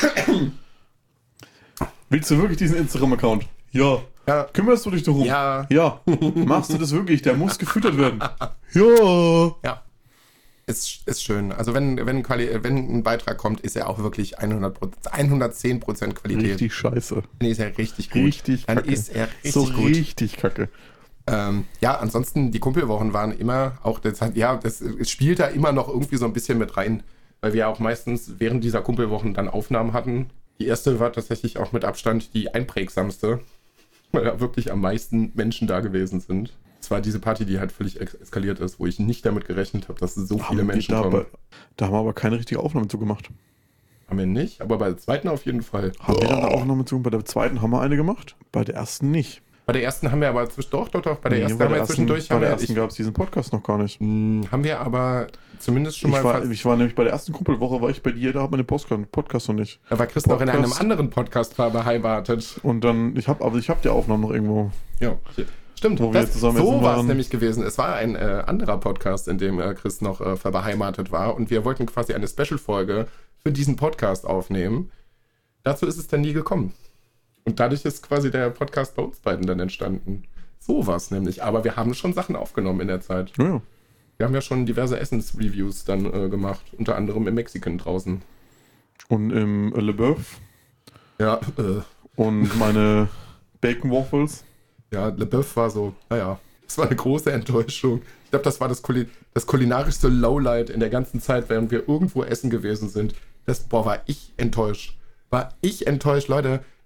Willst du wirklich diesen Instagram-Account? Ja. Ja. Kümmerst du dich darum? Ja. Ja. Machst du das wirklich? Der muss gefüttert werden. Ja. Ja. Ist, ist schön. Also wenn, wenn, Quali wenn ein Beitrag kommt, ist er auch wirklich hundert Prozent, hundertzehn Prozent Qualität. Richtig scheiße. Dann ist er richtig gut. Richtig Dann kacke. ist er richtig so gut. richtig kacke. Ähm, ja, ansonsten, die Kumpelwochen waren immer, auch das hat, ja, das es spielt da immer noch irgendwie so ein bisschen mit rein, weil wir auch meistens während dieser Kumpelwochen dann Aufnahmen hatten. Die erste war tatsächlich auch mit Abstand die einprägsamste, weil da wirklich am meisten Menschen da gewesen sind. Es war diese Party, die halt völlig ex- eskaliert ist, wo ich nicht damit gerechnet habe, dass so viele Haben Menschen die da, kommen. aber, da haben wir aber keine richtige Aufnahme zu gemacht. Haben wir nicht, aber bei der zweiten auf jeden Fall. Haben wir da eine Aufnahme zu? Bei der zweiten haben wir eine gemacht, bei der ersten nicht. Bei der ersten haben wir aber zwisch- doch, doch, doch, bei der Nee, ersten bei haben der wir ersten, zwischendurch, bei haben der wir, ersten ich, gab es diesen Podcast noch gar nicht. mh, haben wir aber zumindest schon Ich mal, war, fast- ich war nämlich bei der ersten Kumpelwoche, war ich bei dir, da hat man den Podcast, Podcast noch nicht. da war Chris noch in einem Podcast. anderen Podcast beheimatet. Und dann, ich habe, aber ich habe die Aufnahmen noch irgendwo. Ja, stimmt. Wo wir Das, zusammen so essen war es waren. nämlich gewesen. Es war ein äh, anderer Podcast, in dem äh, Chris noch äh, verbeheimatet war. Und wir wollten quasi eine Special-Folge für diesen Podcast aufnehmen. Dazu ist es dann nie gekommen. Und dadurch ist quasi der Podcast bei uns beiden dann entstanden. So war es nämlich. Aber wir haben schon Sachen aufgenommen in der Zeit. Ja, ja. Wir haben ja schon diverse Essensreviews dann äh, gemacht. Unter anderem im Mexican draußen. Und im Le Boeuf Ja, äh, und meine Bacon Waffles. Ja, LeBeouf war so, naja, das war eine große Enttäuschung. Ich glaube, das war das, Kuli das kulinarischste Lowlight in der ganzen Zeit, während wir irgendwo essen gewesen sind. Das, boah, war ich enttäuscht. War ich enttäuscht, Leute.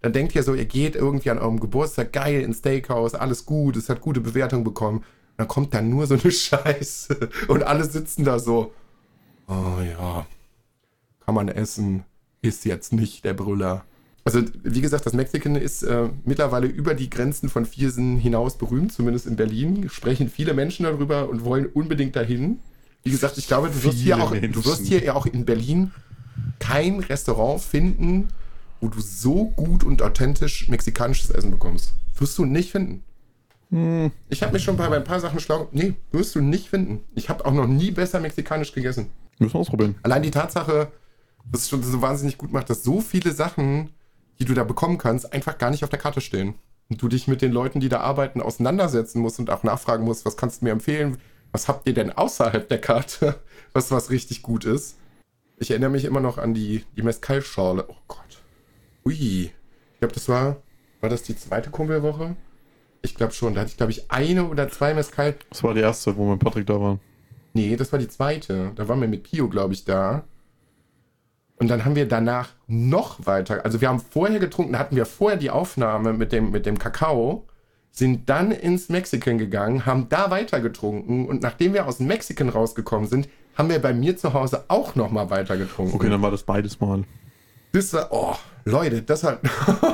dann denkt ihr so, ihr geht irgendwie an eurem Geburtstag geil ins Steakhouse, alles gut, es hat gute Bewertungen bekommen. Dann kommt da nur so eine Scheiße und alle sitzen da so, oh ja, kann man essen, ist jetzt nicht der Brüller. Also wie gesagt, das Mexican ist äh, mittlerweile über die Grenzen von Viersen hinaus berühmt, zumindest in Berlin. Sprechen viele Menschen darüber und wollen unbedingt dahin. Wie gesagt, ich glaube, du wirst, hier auch, du wirst hier ja auch in Berlin kein Restaurant finden, wo du so gut und authentisch mexikanisches Essen bekommst. Wirst du nicht finden. Hm. Ich habe mich schon bei ein paar Sachen schlau... Nee, wirst du nicht finden. Ich habe auch noch nie besser mexikanisch gegessen. Müssen wir ausprobieren. Allein die Tatsache, was es schon so wahnsinnig gut macht, dass so viele Sachen, die du da bekommen kannst, einfach gar nicht auf der Karte stehen. Und du dich mit den Leuten, die da arbeiten, auseinandersetzen musst und auch nachfragen musst, was kannst du mir empfehlen? Was habt ihr denn außerhalb der Karte, was was richtig gut ist? Ich erinnere mich immer noch an die, die Mezcal-Schorle. Oh Gott. Ui. Ich glaube, das war, war das die zweite Kumpelwoche? Ich glaube schon. Da hatte ich, glaube ich, eine oder zwei Mezcal. Das war die erste, wo wir mit Patrick da waren. Nee, das war die zweite. Da waren wir mit Pio, glaube ich, da. Und dann haben wir danach noch weiter, also wir haben vorher getrunken, da hatten wir vorher die Aufnahme mit dem, mit dem Kakao, sind dann ins Mexican gegangen, haben da weiter getrunken und nachdem wir aus dem Mexican rausgekommen sind, haben wir bei mir zu Hause auch nochmal weiter getrunken. Okay, dann war das beides mal. Das war, oh, Leute, das war,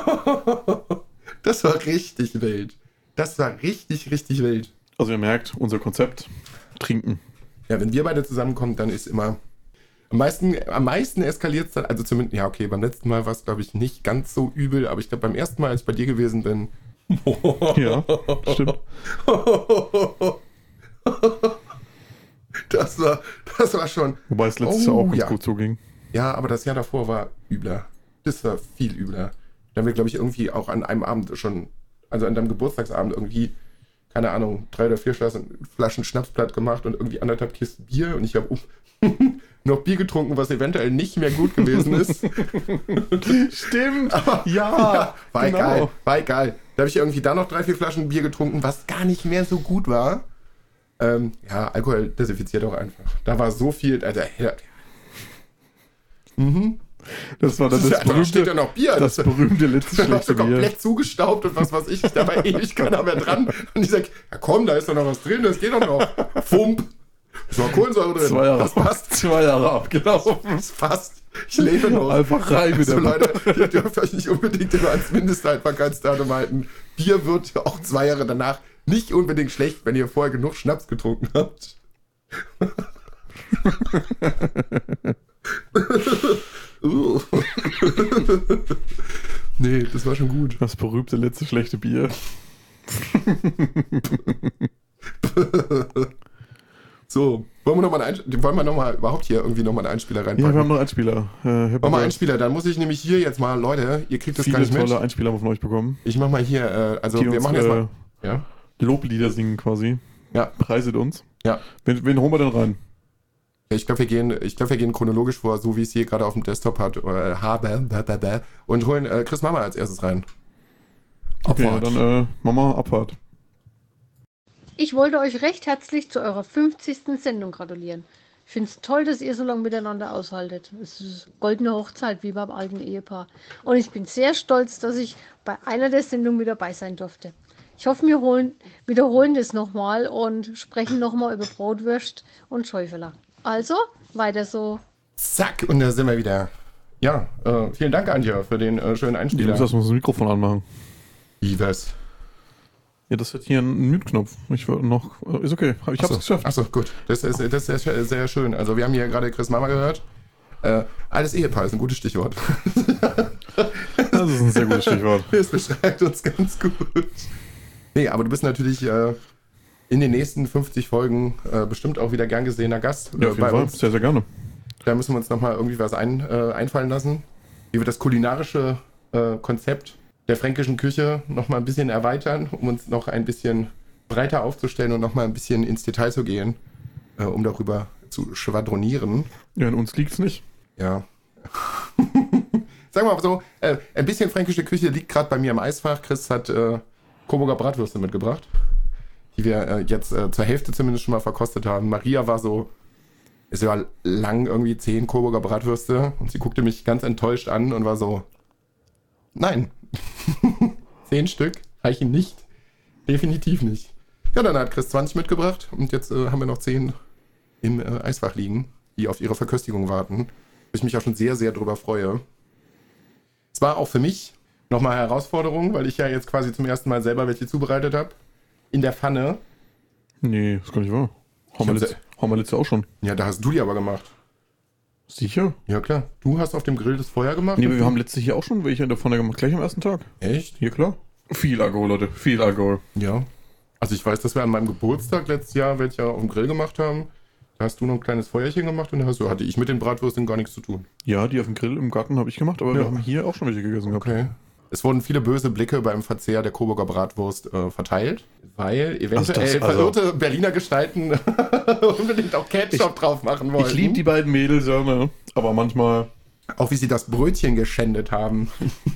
das war richtig wild. Das war richtig, richtig wild. Also ihr merkt, unser Konzept, trinken. Ja, wenn wir beide zusammenkommen, dann ist immer, am meisten, am meisten eskaliert es dann, also zumindest, ja okay, beim letzten Mal war es, glaube ich, nicht ganz so übel, aber ich glaube, beim ersten Mal, als ich bei dir gewesen bin, ja, stimmt. Das war, das war schon. Wobei es letztes oh, Jahr auch ganz ja. gut zuging. Ja, aber das Jahr davor war übler. Das war viel übler. Da haben wir, glaube ich, irgendwie auch an einem Abend schon, also an deinem Geburtstagsabend irgendwie, keine Ahnung, drei oder vier Flaschen, Flaschen Schnaps platt gemacht und irgendwie anderthalb Kisten Bier und ich habe noch Bier getrunken, was eventuell nicht mehr gut gewesen ist. Stimmt. Aber, ja, ja, war genau. egal, war egal. Da habe ich irgendwie da noch drei, vier Flaschen Bier getrunken, was gar nicht mehr so gut war. Ähm, ja, Alkohol desinfiziert auch einfach. Da war so viel, also, ja. Mhm. Das war dann das, das berühmte, steht ja noch Bier. das Das, berühmte letzte das schlechte Bier. komplett zugestaubt und was weiß ich. Da war ewig keiner mehr dran. Und ich sag, ja komm, da ist doch noch was drin, das geht doch noch. Fump. Es war Kohlensäure drin. Zwei Jahre, das passt. Zwei Jahre abgelaufen. Das passt. Ich lebe noch. Einfach rein mit Also der Leute, ihr dürft euch nicht unbedingt immer ans Mindesthaltbarkeitsdatum halten. Bier wird auch zwei Jahre danach nicht unbedingt schlecht, wenn ihr vorher genug Schnaps getrunken habt. uh. Nee, das war schon gut. Das berühmte letzte schlechte Bier. So, wollen wir nochmal einen, wollen wir noch mal überhaupt hier irgendwie nochmal einen Einspieler reinpacken? Ja, wir haben noch Einspieler. Äh, Mach mal einen Einspieler, dann muss ich nämlich hier jetzt mal, Leute, ihr kriegt das viele gar nicht tolle mit. Einspieler von euch bekommen. Ich mach mal hier, äh, also Die wir uns, machen jetzt äh, mal. Ja? Loblieder singen quasi. Ja. Preiset uns. Ja. Wen, wen holen wir denn rein? Ich glaube, wir gehen, ich glaube, wir gehen chronologisch vor, so wie ich es hier gerade auf dem Desktop hat, äh, habe, bäh, bäh, bäh, und holen äh, Chris Mama als erstes rein. Okay, Abfahrt. dann äh, Mama, Abfahrt. Ich wollte euch recht herzlich zu eurer fünfzigsten Sendung gratulieren. Ich finde es toll, dass ihr so lange miteinander aushaltet. Es ist goldene Hochzeit, wie beim alten Ehepaar. Und ich bin sehr stolz, dass ich bei einer der Sendungen mit dabei sein durfte. Ich hoffe, wir holen, wiederholen das nochmal und sprechen nochmal über Brotwürst und Schäufeler. Also, weiter so. Zack, und da sind wir wieder. Ja, äh, vielen Dank, Antje, für den äh, schönen Du Einspieler. musst erstmal das Mikrofon anmachen. Wie was? Ja, das hat hier einen Mute-Knopf. Ich würde noch. äh, Ist okay. Ich hab's Achso, geschafft. Achso, gut. Das ist, das ist sehr, sehr schön. Also, wir haben hier gerade Chris Mama gehört. Äh, alles Ehepaar ist ein gutes Stichwort. Das ist ein sehr gutes Stichwort. Das beschreibt uns ganz gut. Nee, aber du bist natürlich äh, in den nächsten fünfzig Folgen äh, bestimmt auch wieder gern gesehener Gast äh, Ja, auf jeden bei Fall. uns. Sehr, sehr gerne. Da müssen wir uns nochmal irgendwie was ein, äh, einfallen lassen, wie wir das kulinarische äh, Konzept der fränkischen Küche nochmal ein bisschen erweitern, um uns noch ein bisschen breiter aufzustellen und nochmal ein bisschen ins Detail zu gehen, äh, um darüber zu schwadronieren. Ja, an uns liegt's nicht. Ja. Sagen wir mal so, äh, ein bisschen fränkische Küche liegt gerade bei mir im Eisfach. Chris hat äh, Coburger Bratwürste mitgebracht, die wir äh, jetzt äh, zur Hälfte zumindest schon mal verkostet haben. Maria war so, es war lang irgendwie zehn Coburger Bratwürste und sie guckte mich ganz enttäuscht an und war so, Nein. Zehn Stück reichen nicht. Definitiv nicht. Ja, dann hat Chris zwanzig mitgebracht und jetzt äh, haben wir noch zehn im äh, Eisfach liegen, die auf ihre Verköstigung warten. Wo ich mich auch schon sehr, sehr drüber freue. Es war auch für mich nochmal eine Herausforderung, weil ich ja jetzt quasi zum ersten Mal selber welche zubereitet habe. In der Pfanne. Nee, das kann nicht wahr. Haben wir, letzt, haben wir letztes Jahr auch schon. Ja, da hast du die aber gemacht. Sicher? Ja, klar. Du hast auf dem Grill das Feuer gemacht. Nee, aber wir haben letztes Jahr auch schon welche in der Pfanne gemacht, gleich am ersten Tag. Echt? Ja, klar. Viel Alkohol, Leute, viel Alkohol. Ja. Also ich weiß, dass wir an meinem Geburtstag letztes Jahr welche auf dem Grill gemacht haben. Da hast du noch ein kleines Feuerchen gemacht und da hast du, hatte ich mit den Bratwürsten gar nichts zu tun. Ja, die auf dem Grill im Garten habe ich gemacht, aber ja. wir haben hier auch schon welche gegessen gehabt. Okay. Es wurden viele böse Blicke beim Verzehr der Coburger Bratwurst äh, verteilt, weil eventuell also das, verirrte also Berliner Gestalten unbedingt auch Ketchup ich, drauf machen wollten. Ich liebe die beiden Mädels, ja, ne? Aber manchmal... Auch wie sie das Brötchen geschändet haben.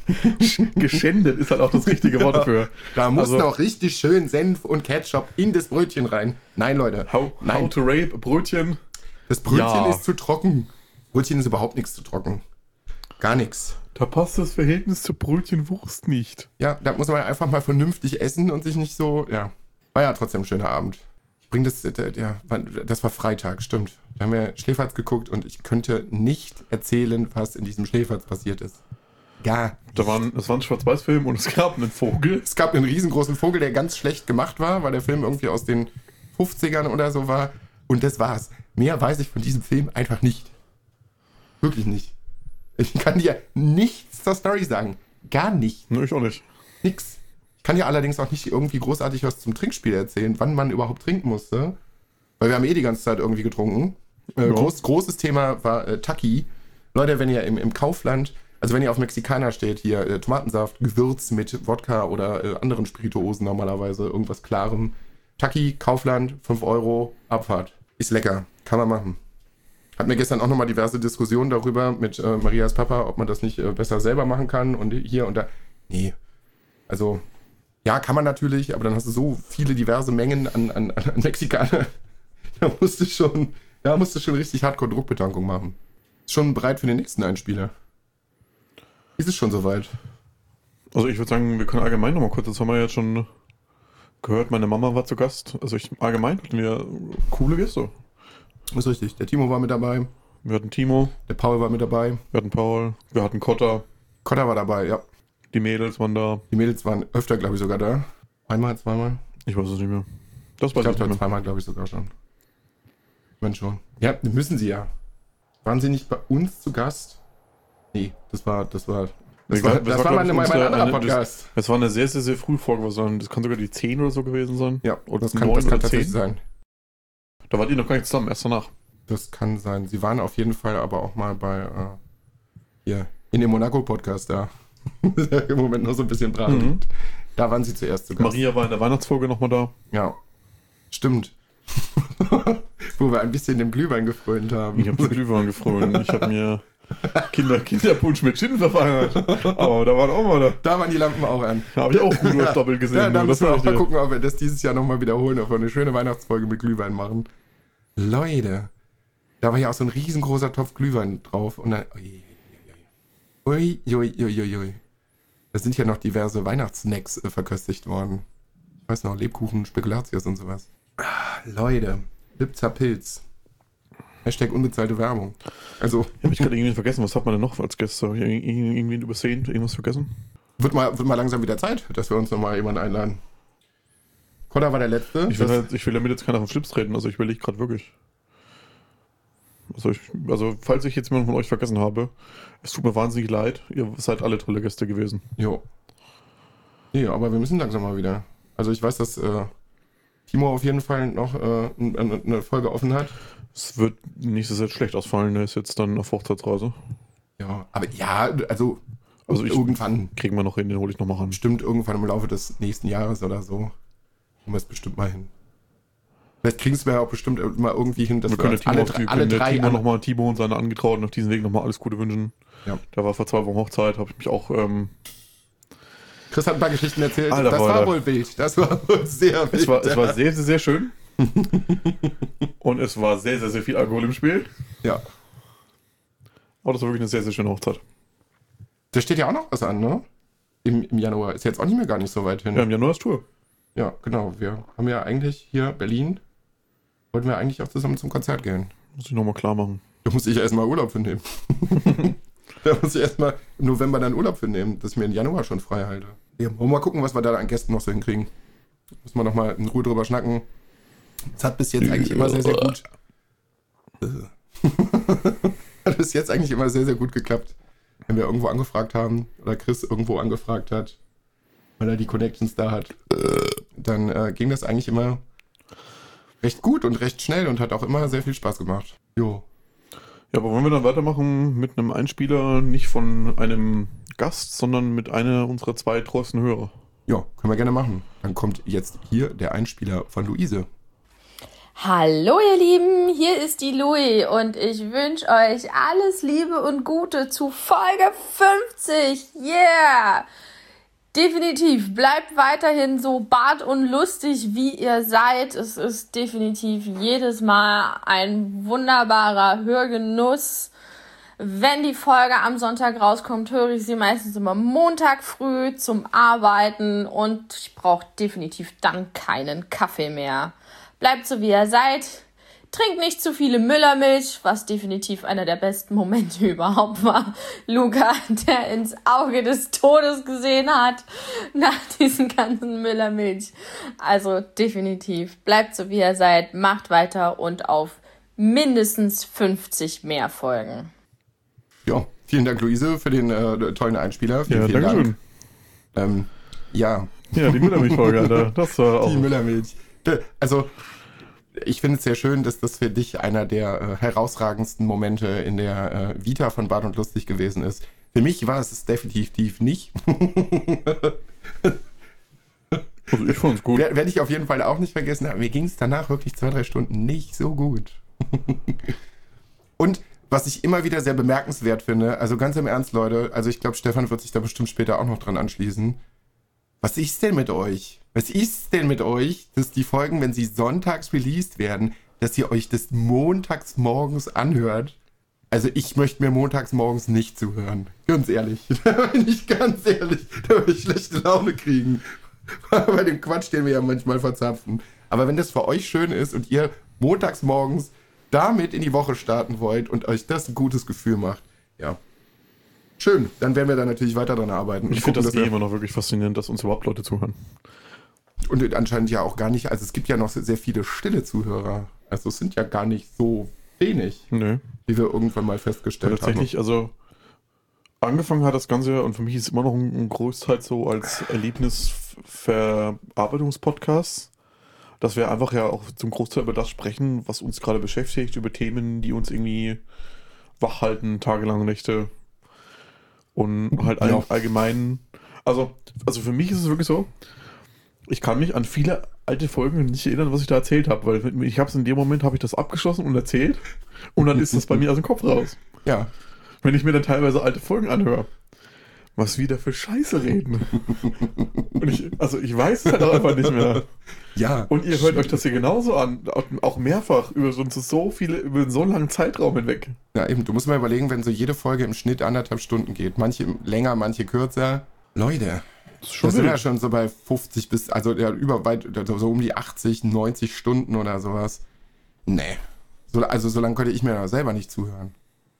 Geschändet ist halt auch das richtige Wort dafür. Da mussten also, auch richtig schön Senf und Ketchup in das Brötchen rein. Nein, Leute. How, Nein. how to rape Brötchen? Das Brötchen ja. ist zu trocken. Brötchen ist überhaupt nichts zu trocken. Gar nichts. Da passt das Verhältnis zur Brötchenwurst nicht. Ja, da muss man einfach mal vernünftig essen und sich nicht so, ja. War ja trotzdem ein schöner Abend. Ich bring das, ja, das war Freitag, stimmt. Da haben wir Schläferz geguckt und ich könnte nicht erzählen, was in diesem Schläferz passiert ist. Gar nicht. Da waren, das war ein Schwarz-Weiß-Film und es gab einen Vogel. Es gab einen riesengroßen Vogel, der ganz schlecht gemacht war, weil der Film irgendwie aus den fünfzigern oder so war. Und das war's. Mehr weiß ich von diesem Film einfach nicht. Wirklich nicht. Ich kann dir nichts zur Story sagen. Gar nicht. Ne, ich auch nicht. Nix. Ich kann dir allerdings auch nicht irgendwie großartig was zum Trinkspiel erzählen, wann man überhaupt trinken musste. Weil wir haben eh die ganze Zeit irgendwie getrunken. Äh, ja. groß, großes Thema war äh, Taki. Leute, wenn ihr im, im Kaufland, also wenn ihr auf Mexikaner steht, hier äh, Tomatensaft, Gewürz mit Wodka oder äh, anderen Spirituosen normalerweise, irgendwas Klarem. Taki, Kaufland, fünf Euro, Abfahrt. Ist lecker. Kann man machen. Hatten wir gestern auch nochmal diverse Diskussionen darüber mit äh, Marias Papa, ob man das nicht äh, besser selber machen kann und hier und da. Nee. Also, ja, kann man natürlich, aber dann hast du so viele diverse Mengen an, an, an Mexikaner. Da musst du schon, da musst du schon richtig Hardcore-Druckbetankung machen. Ist schon bereit für den nächsten Einspieler. Ist es schon soweit? Also ich würde sagen, wir können allgemein nochmal kurz, das haben wir jetzt schon gehört, meine Mama war zu Gast. Also ich allgemein hatten wir coole Gäste. Ist richtig. Der Timo war mit dabei. Wir hatten Timo. Der Paul war mit dabei. Wir hatten Paul. Wir hatten Kotter. Kotter war dabei, ja. Die Mädels waren da. Die Mädels waren öfter, glaube ich, sogar da. Einmal, zweimal? Ich weiß es nicht mehr. Das Ich weiß glaube, ich nicht mehr. zweimal, glaube ich, sogar schon. Wenn schon. Ja, müssen sie ja. Waren sie nicht bei uns zu Gast? Nee, das war, das war, das Ich war, glaub, das war, war glaub mein, ich, mein unsere- anderer eine- Podcast. Es war eine sehr, sehr, sehr frühe Folge. Was sein. Das kann sogar die zehn oder so gewesen sein. Ja, Oder das kann, neun das kann oder tatsächlich zehn. sein. Da wart ihr noch gar nicht zusammen, erst danach. Das kann sein. Sie waren auf jeden Fall aber auch mal bei, äh, hier, in dem Monaco-Podcast da. Der im Moment noch so ein bisschen brach Mhm. liegt. Da waren sie zuerst zu Gast. Maria war in der Weihnachtsfolge nochmal da. Ja, stimmt. Wo wir ein bisschen dem Glühwein gefrönt haben. Ich habe den Glühwein gefroren. Ich habe mir Kinder, Kinderpunsch mit Gin verfeinert. Aber da waren auch mal da. Da waren die Lampen auch an. Da habe ich auch Rudolf doppelt gesehen. Ja, da nur, das müssen wir sag auch ich mal dir. gucken, ob wir das dieses Jahr nochmal wiederholen, ob wir eine schöne Weihnachtsfolge mit Glühwein machen. Leute, da war ja auch so ein riesengroßer Topf Glühwein drauf. Und dann, ui, ui, ui, ui, ui, ui. Da sind ja noch diverse Weihnachtssnacks äh, verköstigt worden. Ich weiß noch, Lebkuchen, Spekulatius und sowas. Ah, Leute, Lipzer Pilz. Hashtag unbezahlte Werbung. Also, Habe ich gerade irgendwie vergessen. Was hat man denn noch als Gäste? Hab ich ir- ir- irgendwie übersehen? Irgendwas vergessen? wird mal, wird mal langsam wieder Zeit, dass wir uns nochmal jemanden einladen. Kodda war der Letzte. Ich will, Das- halt, ich will damit jetzt keiner auf den Schlips treten. Also ich will ich gerade wirklich. Also, ich, also falls ich jetzt jemanden von euch vergessen habe, es tut mir wahnsinnig leid. Ihr seid alle tolle Gäste gewesen. Jo. Nee, aber wir müssen langsam mal wieder. Also ich weiß, dass äh, Timo auf jeden Fall noch äh, n- n- eine Folge offen hat. Es wird nächstes Jahr schlecht ausfallen. Der ist jetzt dann auf Hochzeitsreise. Ja, aber ja, also, Also ich- irgendwann, Kriegen wir noch hin, den hole ich noch mal ran. bestimmt irgendwann im Laufe des nächsten Jahres oder so, kommen wir es bestimmt mal hin. Vielleicht kriegen es wir auch bestimmt mal irgendwie hin, dass Wir wir, können, uns der Timo, alle, auf drei- die, alle können der drei Timo an- noch mal, Timo und seine Angetrauten auf diesem Weg nochmal alles Gute wünschen. Ja. Da war vor zwei Wochen Hochzeit, habe ich mich auch. Ähm, Chris hat ein paar Geschichten erzählt. Alter, das war Alter. wohl wild. Das war wohl sehr wild. es, war, es war sehr, sehr, sehr schön. Und es war sehr, sehr, sehr viel Alkohol im Spiel. Ja. Aber das war wirklich eine sehr, sehr schöne Hochzeit. Da steht ja auch noch was an, ne? im, im Januar. Ist jetzt auch nicht mehr gar nicht so weit hin. Ja, im Januar ist Tour. Ja, genau. Wir haben ja eigentlich hier Berlin, wollten wir eigentlich auch zusammen zum Konzert gehen. Muss ich nochmal klar machen. Da muss ich erstmal Urlaub für nehmen. Da muss ich erstmal im November dann Urlaub für nehmen, dass ich mir im Januar schon frei halte. Ja, wollen wir mal gucken, was wir da an Gästen noch so hinkriegen. Müssen wir nochmal in Ruhe drüber schnacken. Es hat bis jetzt eigentlich immer sehr, sehr gut. Hat bis jetzt eigentlich immer sehr, sehr gut geklappt. Wenn wir irgendwo angefragt haben oder Chris irgendwo angefragt hat, weil er die Connections da hat, dann äh, ging das eigentlich immer recht gut und recht schnell und hat auch immer sehr viel Spaß gemacht. Jo. Ja, aber wollen wir dann weitermachen mit einem Einspieler, nicht von einem Gast, sondern mit einer unserer zwei treuesten Hörer? Ja, können wir gerne machen. Dann kommt jetzt hier der Einspieler von Luise. Hallo ihr Lieben, hier ist die Louis und ich wünsche euch alles Liebe und Gute zu Folge fünfzig. Yeah! Definitiv, bleibt weiterhin so bart und lustig, wie ihr seid. Es ist definitiv jedes Mal ein wunderbarer Hörgenuss. Wenn die Folge am Sonntag rauskommt, höre ich sie meistens immer Montag früh zum Arbeiten und ich brauche definitiv dann keinen Kaffee mehr. Bleibt so, wie ihr seid. Trinkt nicht zu viele Müllermilch, was definitiv einer der besten Momente überhaupt war. Luca, der ins Auge des Todes gesehen hat nach diesen ganzen Müllermilch. Also definitiv. Bleibt so, wie ihr seid. Macht weiter und auf mindestens fünfzig mehr Folgen. Ja, vielen Dank, Luise, für den äh, tollen Einspieler. Vielen, Ja, vielen danke Dank. Ähm, ja. Ja, die Müllermilch-Folge, Alter. Das war auch. Die Müllermilch. Also, ich finde es sehr schön, dass das für dich einer der äh, herausragendsten Momente in der äh, Vita von Bart und Lustig gewesen ist. Für mich war es es definitiv nicht. Also ich fand's gut. Werde ich auf jeden Fall auch nicht vergessen. Aber mir ging es danach wirklich zwei, drei Stunden nicht so gut. Und was ich immer wieder sehr bemerkenswert finde, also ganz im Ernst, Leute, also ich glaube, Stefan wird sich da bestimmt später auch noch dran anschließen. Was ist denn mit euch? Was ist denn mit euch, dass die Folgen, wenn sie sonntags released werden, dass ihr euch das montags morgens anhört? Also ich möchte mir montags morgens nicht zuhören. Ganz ehrlich. Da bin ich ganz ehrlich. Da würde ich schlechte Laune kriegen. Bei dem Quatsch, den wir ja manchmal verzapfen. Aber wenn das für euch schön ist und ihr montags morgens damit in die Woche starten wollt und euch das ein gutes Gefühl macht, ja. Schön, dann werden wir da natürlich weiter dran arbeiten. Ich finde das eh immer noch wirklich faszinierend, dass uns überhaupt Leute zuhören. Und anscheinend ja auch gar nicht, also es gibt ja noch sehr viele stille Zuhörer. Also es sind ja gar nicht so wenig, Nö. wie wir irgendwann mal festgestellt Ja, tatsächlich, haben. also angefangen hat das Ganze, und für mich ist es immer noch ein, ein Großteil so als Erlebnisverarbeitungspodcast, dass wir einfach ja auch zum Großteil über das sprechen, was uns gerade beschäftigt, über Themen, die uns irgendwie wach halten, tagelang Nächte und halt all, Ja. allgemein, also, also für mich ist es wirklich so, ich kann mich an viele alte Folgen nicht erinnern, was ich da erzählt habe, weil ich habe es in dem Moment, habe ich das abgeschlossen und erzählt und dann ist das bei mir aus dem Kopf raus. Ja, Wenn ich mir dann teilweise alte Folgen anhöre, was wir da für Scheiße reden. Und ich, also ich weiß es halt auch einfach nicht mehr. ja. Und ihr hört euch das hier genauso an, auch- auch mehrfach, über so, so viele, über so einen langen Zeitraum hinweg. Ja, eben, du musst mal überlegen, wenn so jede Folge im Schnitt anderthalb Stunden geht. Manche länger, manche kürzer. Leute, Das ist da schon sind wir ja wild. schon so bei fünfzig bis, also ja, über weit, so um die achtzig, neunzig Stunden oder sowas. Nee. So, also so lange könnte ich mir da selber nicht zuhören.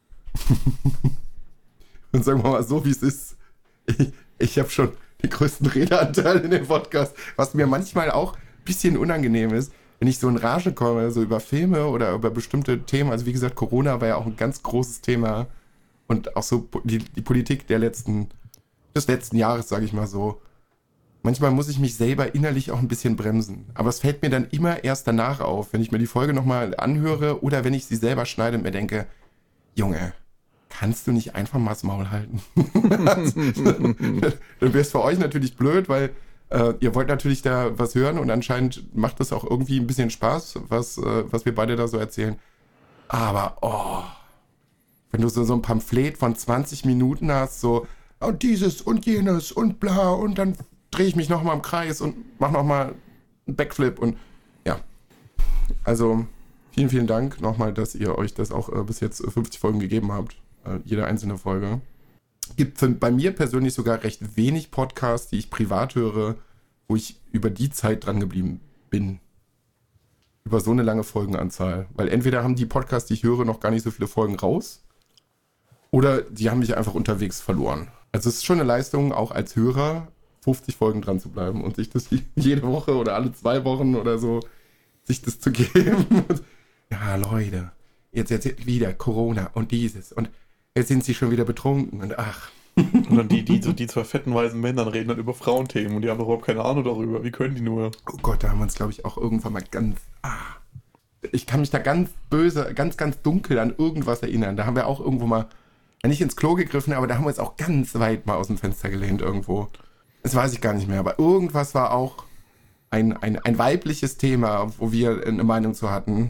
Und sagen wir mal so, wie es ist. Ich, ich habe schon den größten Redeanteil in dem Podcast, was mir manchmal auch ein bisschen unangenehm ist, wenn ich so in Rage komme, so über Filme oder über bestimmte Themen. Also wie gesagt, Corona war ja auch ein ganz großes Thema und auch so po- die, die Politik der letzten, des letzten Jahres, sage ich mal so. Manchmal muss ich mich selber innerlich auch ein bisschen bremsen. Aber es fällt mir dann immer erst danach auf, wenn ich mir die Folge nochmal anhöre oder wenn ich sie selber schneide und mir denke, Junge, kannst du nicht einfach mal das Maul halten? Dann wäre es für euch natürlich blöd, weil äh, ihr wollt natürlich da was hören und anscheinend macht das auch irgendwie ein bisschen Spaß, was, äh, was wir beide da so erzählen. Aber, oh, wenn du so, so ein Pamphlet von zwanzig Minuten hast, so, oh, dieses und jenes und bla, und dann drehe ich mich nochmal im Kreis und mache nochmal einen Backflip und ja. Also, vielen, vielen Dank nochmal, dass ihr euch das auch äh, bis jetzt fünfzig Folgen gegeben habt. Äh, jede einzelne Folge. gibt für, bei mir persönlich sogar recht wenig Podcasts, die ich privat höre, wo ich über die Zeit dran geblieben bin. Über so eine lange Folgenanzahl. Weil entweder haben die Podcasts, die ich höre, noch gar nicht so viele Folgen raus, oder die haben mich einfach unterwegs verloren. Also es ist schon eine Leistung, auch als Hörer fünfzig Folgen dran zu bleiben und sich das jede Woche oder alle zwei Wochen oder so, sich das zu geben. Ja, Leute, jetzt, jetzt wieder Corona und dieses und jetzt sind sie schon wieder betrunken und ach. Und dann die, die, so die zwei fetten weißen Männern reden dann über Frauenthemen und die haben doch überhaupt keine Ahnung darüber. Wie können die nur? Oh Gott, da haben wir uns, glaube ich, auch irgendwann mal ganz... Ah, ich kann mich da ganz böse, ganz, ganz dunkel an irgendwas erinnern. Da haben wir auch irgendwo mal, nicht ins Klo gegriffen, aber da haben wir uns auch ganz weit mal aus dem Fenster gelehnt irgendwo. Das weiß ich gar nicht mehr, aber irgendwas war auch ein, ein, ein weibliches Thema, wo wir eine Meinung zu hatten.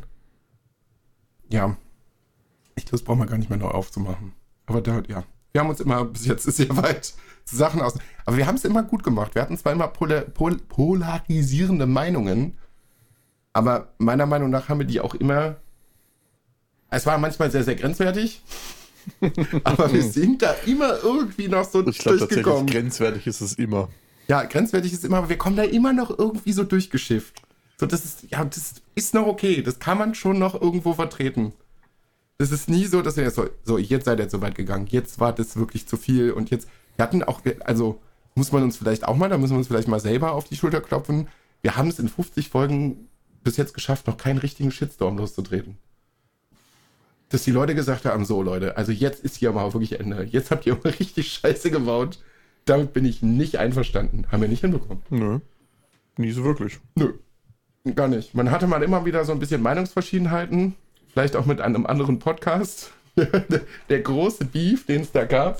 Ja, ich glaube, das brauchen wir gar nicht mehr neu aufzumachen. Aber da, ja, wir haben uns immer, bis jetzt ist sehr weit, zu Sachen aus. Aber wir haben es immer gut gemacht. Wir hatten zwar immer polar, pol, polarisierende Meinungen, aber meiner Meinung nach haben wir die auch immer, es war manchmal sehr, sehr grenzwertig, aber wir sind da immer irgendwie noch so ich glaub, durchgekommen. Tatsächlich grenzwertig ist es immer. Ja, grenzwertig ist immer, aber wir kommen da immer noch irgendwie so durchgeschifft. So, das ist, ja, das ist noch okay. Das kann man schon noch irgendwo vertreten. Das ist nie so, dass wir jetzt so, so, jetzt seid ihr so weit gegangen. Jetzt war das wirklich zu viel und jetzt, wir hatten auch, also, muss man uns vielleicht auch mal, da müssen wir uns vielleicht mal selber auf die Schulter klopfen. Wir haben es in fünfzig Folgen bis jetzt geschafft, noch keinen richtigen Shitstorm loszutreten. Dass die Leute gesagt haben, so Leute, also jetzt ist hier mal wirklich Ende. Jetzt habt ihr mal richtig Scheiße gebaut. Damit bin ich nicht einverstanden. Haben wir nicht hinbekommen. Nö. Nie so wirklich. Nö. Gar nicht. Man hatte mal immer wieder so ein bisschen Meinungsverschiedenheiten. Vielleicht auch mit einem anderen Podcast. der, der große Beef, den es da gab.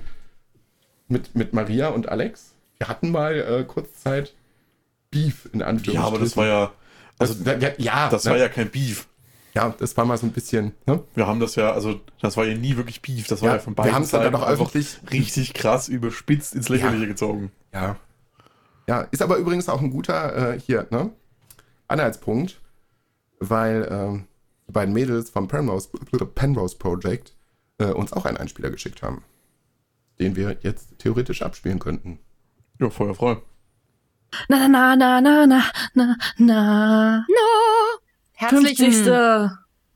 Mit, mit Maria und Alex. Wir hatten mal äh, kurz Zeit Beef in Anführungsstrichen. Ja, aber das war ja... Also, das, ja, ja, das ne? war ja kein Beef. Ja, das war mal so ein bisschen... Ne? Wir haben das ja, also das war ja nie wirklich Beef. Das war Ja, ja von wir beiden haben's dann Seiten doch einfach öffentlich- richtig krass überspitzt ins Lächerliche Ja. gezogen. Ja. Ja, ist aber übrigens auch ein guter, äh, hier, ne? Anhaltspunkt, weil ähm, die beiden Mädels vom Penrose, Penrose Project äh, uns auch einen Einspieler geschickt haben, den wir jetzt theoretisch abspielen könnten. Ja, Feuer frei. Na, na, na, na, na, na, na. No! Herzlichen fünfzigste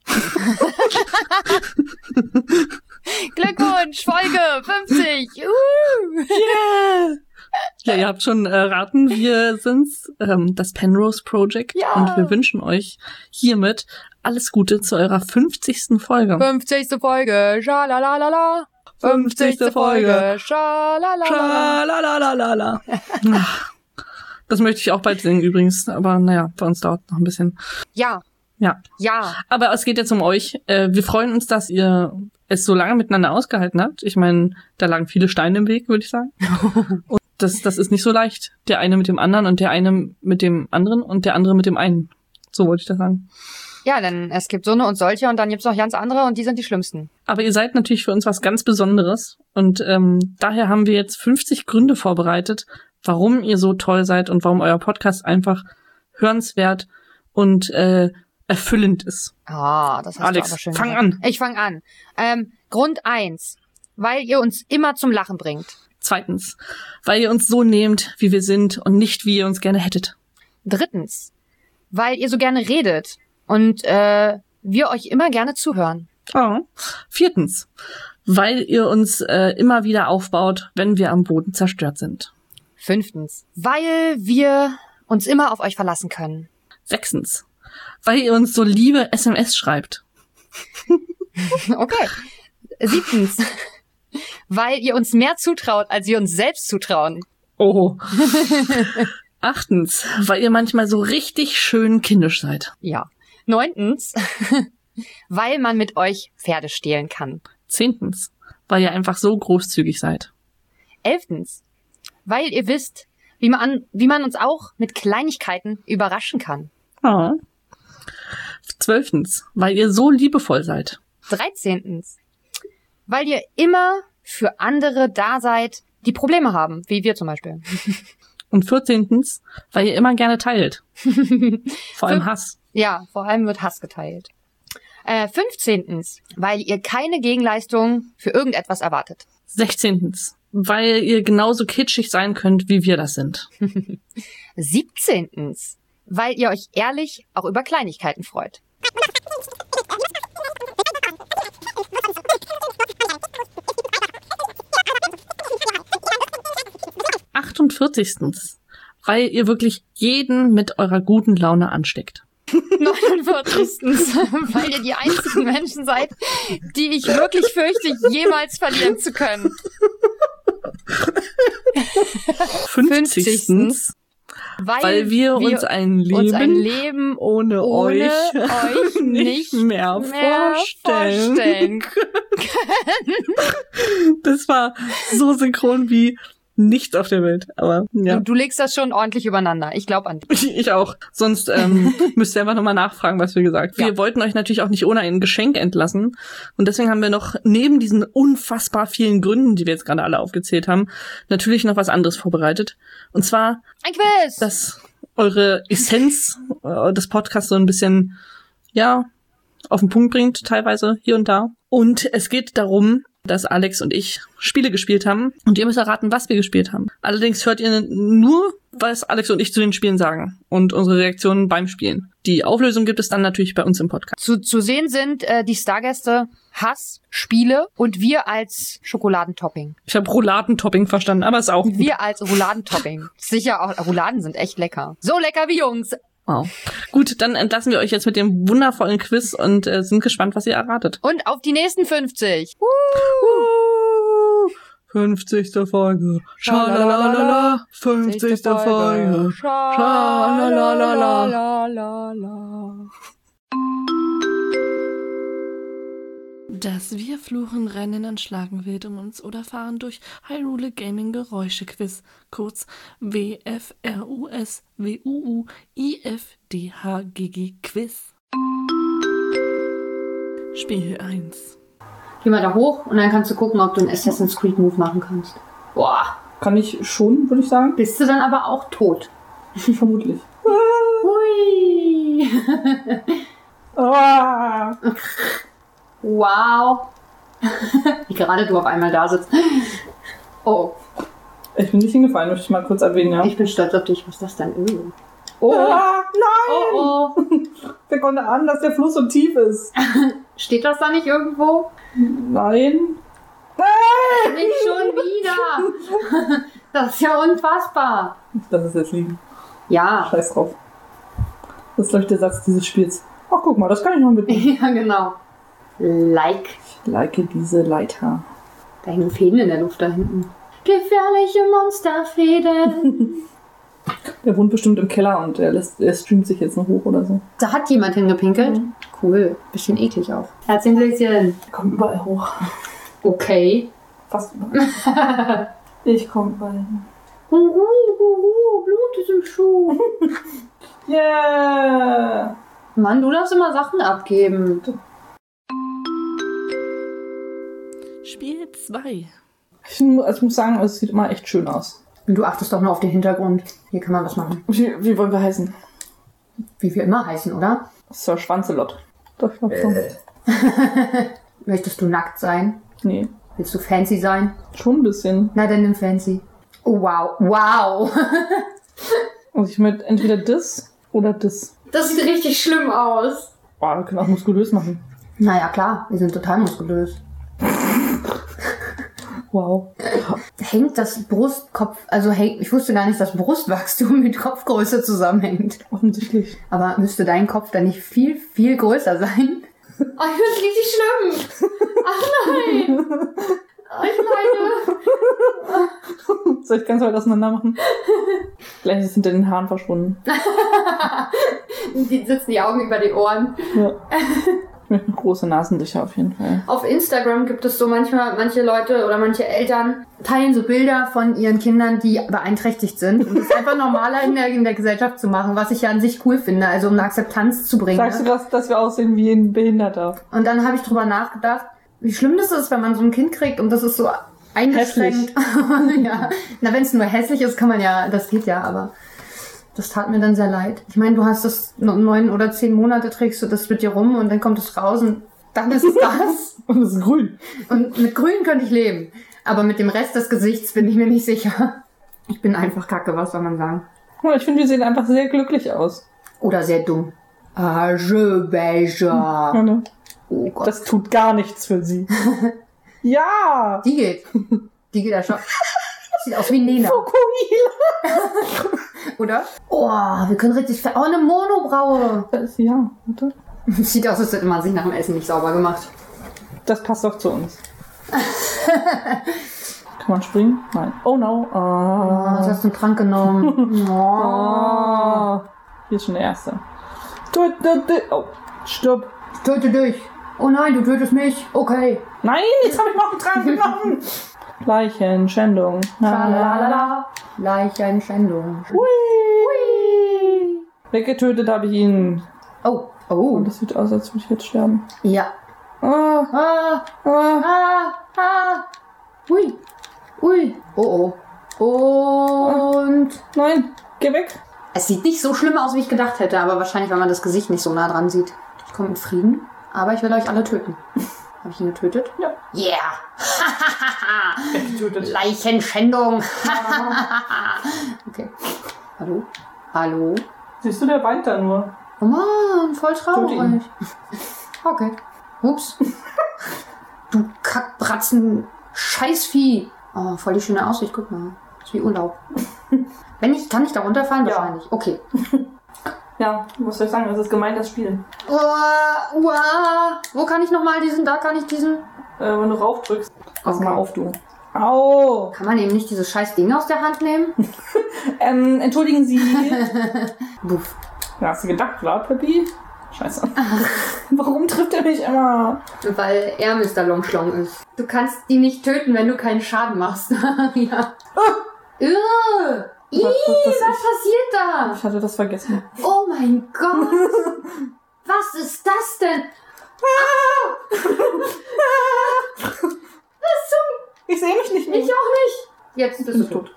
Glückwunsch, Folge fünfzig! Uh. Yeah! Ja, ihr habt schon erraten, wir sind's, ähm, das Penrose Project. Ja. Und wir wünschen euch hiermit alles Gute zu eurer fünfzigsten Folge. fünfzigste Folge, schalalalala. fünfzigste Folge, schalalalala. Schalalalala. Ach, das möchte ich auch bald singen übrigens, aber naja, bei uns dauert noch ein bisschen. Ja, Ja. ja. Aber es geht jetzt um euch. Äh, wir freuen uns, dass ihr es so lange miteinander ausgehalten habt. Ich meine, da lagen viele Steine im Weg, würde ich sagen. Und das, das ist nicht so leicht. Der eine mit dem anderen und der eine mit dem anderen und der andere mit dem einen. So wollte ich das sagen. Ja, denn es gibt so eine und solche und dann gibt's noch ganz andere und die sind die schlimmsten. Aber ihr seid natürlich für uns was ganz Besonderes. Und ähm, daher haben wir jetzt fünfzig Gründe vorbereitet, warum ihr so toll seid und warum euer Podcast einfach hörenswert und äh, erfüllend ist. Ah, das hast Alex, du aber schön fang gesagt. an. Ich fang an. Ähm, Grund eins, weil ihr uns immer zum Lachen bringt. Zweitens, weil ihr uns so nehmt, wie wir sind und nicht, wie ihr uns gerne hättet. Drittens, weil ihr so gerne redet und äh, wir euch immer gerne zuhören. Oh. Viertens, weil ihr uns äh, immer wieder aufbaut, wenn wir am Boden zerstört sind. Fünftens, weil wir uns immer auf euch verlassen können. Sechstens, weil ihr uns so liebe S M S schreibt. Okay. Siebtens, weil ihr uns mehr zutraut, als wir uns selbst zutrauen. Oh. Achtens, weil ihr manchmal so richtig schön kindisch seid. Ja. Neuntens, weil man mit euch Pferde stehlen kann. Zehntens, weil ihr einfach so großzügig seid. Elftens, weil ihr wisst, wie man, wie man uns auch mit Kleinigkeiten überraschen kann. Oh. Zwölftens, weil ihr so liebevoll seid. Dreizehntens, weil ihr immer für andere da seid, die Probleme haben, wie wir zum Beispiel. Und vierzehntens, weil ihr immer gerne teilt. Vor allem Hass. Ja, vor allem wird Hass geteilt. Äh, fünfzehntens, weil ihr keine Gegenleistung für irgendetwas erwartet. Sechzehntens, weil ihr genauso kitschig sein könnt, wie wir das sind. Siebzehntens, weil ihr euch ehrlich auch über Kleinigkeiten freut. achtundvierzigstens, weil ihr wirklich jeden mit eurer guten Laune ansteckt. neunundvierzigstens, weil ihr die einzigen Menschen seid, die ich wirklich fürchte, jemals verlieren zu können. fünfzigstens, weil, weil wir, wir uns, ein Leben uns ein Leben ohne, ohne euch, euch nicht mehr, mehr vorstellen. vorstellen können. Das war so synchron wie nichts auf der Welt, aber ja. Du, du legst das schon ordentlich übereinander. Ich glaube an dich. Ich auch. Sonst ähm, müsst ihr einfach nochmal nachfragen, was wir gesagt haben. Ja. Wir wollten euch natürlich auch nicht ohne ein Geschenk entlassen. Und deswegen haben wir noch neben diesen unfassbar vielen Gründen, die wir jetzt gerade alle aufgezählt haben, natürlich noch was anderes vorbereitet. Und zwar ein Quiz! Dass eure Essenz äh, des Podcasts so ein bisschen, ja, auf den Punkt bringt, teilweise hier und da. Und es geht darum, dass Alex und ich Spiele gespielt haben und ihr müsst erraten, was wir gespielt haben. Allerdings hört ihr nur, was Alex und ich zu den Spielen sagen und unsere Reaktionen beim Spielen. Die Auflösung gibt es dann natürlich bei uns im Podcast. Zu, zu sehen sind äh, die Stargäste Hass, Spiele und wir als Schokoladentopping. Ich habe Rouladentopping verstanden, aber ist auch gut. Wir als Rouladentopping. Sicher, auch Rouladen sind echt lecker. So lecker wie Jungs. Wow. Gut, dann entlassen wir euch jetzt mit dem wundervollen Quiz und äh, sind gespannt, was ihr erratet. Und auf die nächsten fünfzig. Uh. Uh. fünfzigste Folge. Schalalala. fünfzigste Folge. Schalalala. Das Wir fluchen, rennen, anschlagen wild um uns oder fahren durch Hyrule Gaming Geräusche Quiz, kurz W F R U S W U U I F D H G G Quiz. Spiel eins. Geh mal da hoch und dann kannst du gucken, ob du einen Assassin's Creed Move machen kannst. Boah. Kann ich schon, würde ich sagen. Bist du dann aber auch tot? Vermutlich. Hui. Wow. Wie gerade du auf einmal da sitzt. Oh. Ich bin nicht hingefallen, möchte ich mal kurz erwähnen, ja. Ich bin stolz auf dich. Was ist das denn? Oh, oh nein! Oh, oh. Wer konnte ahnen, dass der Fluss so tief ist? Steht das da nicht irgendwo? Nein. Nein! Nicht schon wieder! Das ist ja unfassbar. Das ist jetzt liegen. Ja. Scheiß drauf. Das ist, glaube ich, der Satz dieses Spiels. Ach, guck mal, das kann ich noch mitnehmen. Ja, genau. Like. Ich like diese Leiter. Da hängen Fäden in der Luft da hinten. Gefährliche Monsterfäden. Der wohnt bestimmt im Keller und er, lässt, er streamt sich jetzt noch hoch oder so. Da hat jemand hingepinkelt. Mhm. Cool. Bisschen eklig auch. Herzlichen Glückchen. Kommt überall hoch. Okay. Fast überall. Ich komm überall hin. Huru, huru, Blut ist im Schuh. Yeah. Mann, du darfst immer Sachen abgeben. Spiel zwei. Ich, also ich muss sagen, es sieht immer echt schön aus. Und du achtest doch nur auf den Hintergrund. Hier kann man was machen. Wie, wie wollen wir heißen? Wie wir immer heißen, oder? Sir Schwanzelott. Doch, ich glaub schon. Möchtest du nackt sein? Nee. Willst du fancy sein? Schon ein bisschen. Na, dann nimm fancy. Oh, wow. Wow. Also ich möchte entweder das oder das. Das sieht richtig schlimm aus. Boah, wir können auch muskulös machen. Naja, klar. Wir sind total muskulös. Wow. Hängt das Brustkopf, also hängt, ich wusste gar nicht, dass Brustwachstum mit Kopfgröße zusammenhängt. Offensichtlich. Aber müsste dein Kopf dann nicht viel, viel größer sein? Oh, das ist richtig schlimm. Ach nein. Ich meine. Soll ich ganz weit auseinander machen? Gleich ist es hinter den Haaren verschwunden. Die sitzen die Augen über die Ohren. Ja. Ich möchte noch große Nasenlöcher auf jeden Fall. Auf Instagram gibt es so manchmal, manche Leute oder manche Eltern teilen so Bilder von ihren Kindern, die beeinträchtigt sind. Und das ist einfach normaler in der, in der Gesellschaft zu machen, was ich ja an sich cool finde, also um eine Akzeptanz zu bringen. Sagst du, dass, dass wir aussehen wie ein Behinderter? Und dann habe ich drüber nachgedacht, wie schlimm das ist, wenn man so ein Kind kriegt und das ist so eingeschränkt. Ja. Na, wenn es nur hässlich ist, kann man ja, das geht ja, aber das tat mir dann sehr leid. Ich meine, du hast das neun oder zehn Monate trägst du das mit dir rum und dann kommt es raus und dann ist es das. Und es ist grün. Und mit grün könnte ich leben. Aber mit dem Rest des Gesichts bin ich mir nicht sicher. Ich bin einfach kacke, was soll man sagen? Ja, ich finde, die sehen einfach sehr glücklich aus. Oder sehr dumm. Ah, je beige. Ja, ne? Oh Gott. Das tut gar nichts für sie. Ja! Die geht. Die geht ja schon. Sieht aus wie Nena. Fukuhila. Oder? Oh, wir können richtig... Ver- oh, eine Monobraue. Das, ja, warte. Sieht aus, als hätte man sich nach dem Essen nicht sauber gemacht. Das passt doch zu uns. Kann man springen? Nein. Oh no. Oh, Ah. was hast du einen Trank genommen? Oh. Oh. Hier ist schon der erste. Töte, oh, stopp. Töte dich. Oh nein, du tötest mich. Okay. Nein, jetzt habe ich noch einen Trank genommen. Leichenschändung. Schalalala. Leichenschändung. Hui. Hui. Weggetötet habe ich ihn. Oh, oh. Und das sieht aus, als würde ich jetzt sterben. Ja. Ah, Ah, ah. ah, ah. Ui. Ui. Oh, oh. Und... Nein, geh weg. Es sieht nicht so schlimm aus, wie ich gedacht hätte, aber wahrscheinlich, weil man das Gesicht nicht so nah dran sieht. Ich komme in Frieden, aber ich will euch alle töten. Habe ich ihn getötet? Ja. Yeah! Weggetötet. Leichenschändung! Okay. Hallo? Hallo? Siehst du, der weint da nur. Oh Mann, voll Töte traurig. ihn. Okay. Ups. Du Kackbratzen, Scheißvieh. Oh, voll die schöne Aussicht, guck mal. Ist wie Urlaub. Wenn ich, kann ich da runterfahren? Ja. Wahrscheinlich. Okay. Ja, was soll ich sagen, das ist gemein, das Spiel. Uh, uh, wo kann ich nochmal diesen, da kann ich diesen... Äh, wenn du rauf drückst, pass Okay. mal auf, du. Au! Kann man eben nicht dieses scheiß Ding aus der Hand nehmen? Ähm, entschuldigen Sie. Buff. Ja, hast du gedacht, klar, Peppi? Scheiße. Warum trifft er mich immer? Weil er Mister Longschlong ist. Du kannst die nicht töten, wenn du keinen Schaden machst. Ja. Uh, Ih, Das- das- das- was passiert da? Ich hatte das vergessen. Oh mein Gott! Was ist das denn? Ah! Was zum... Ich sehe mich nicht mehr. Ich auch nicht. Jetzt bist du tot.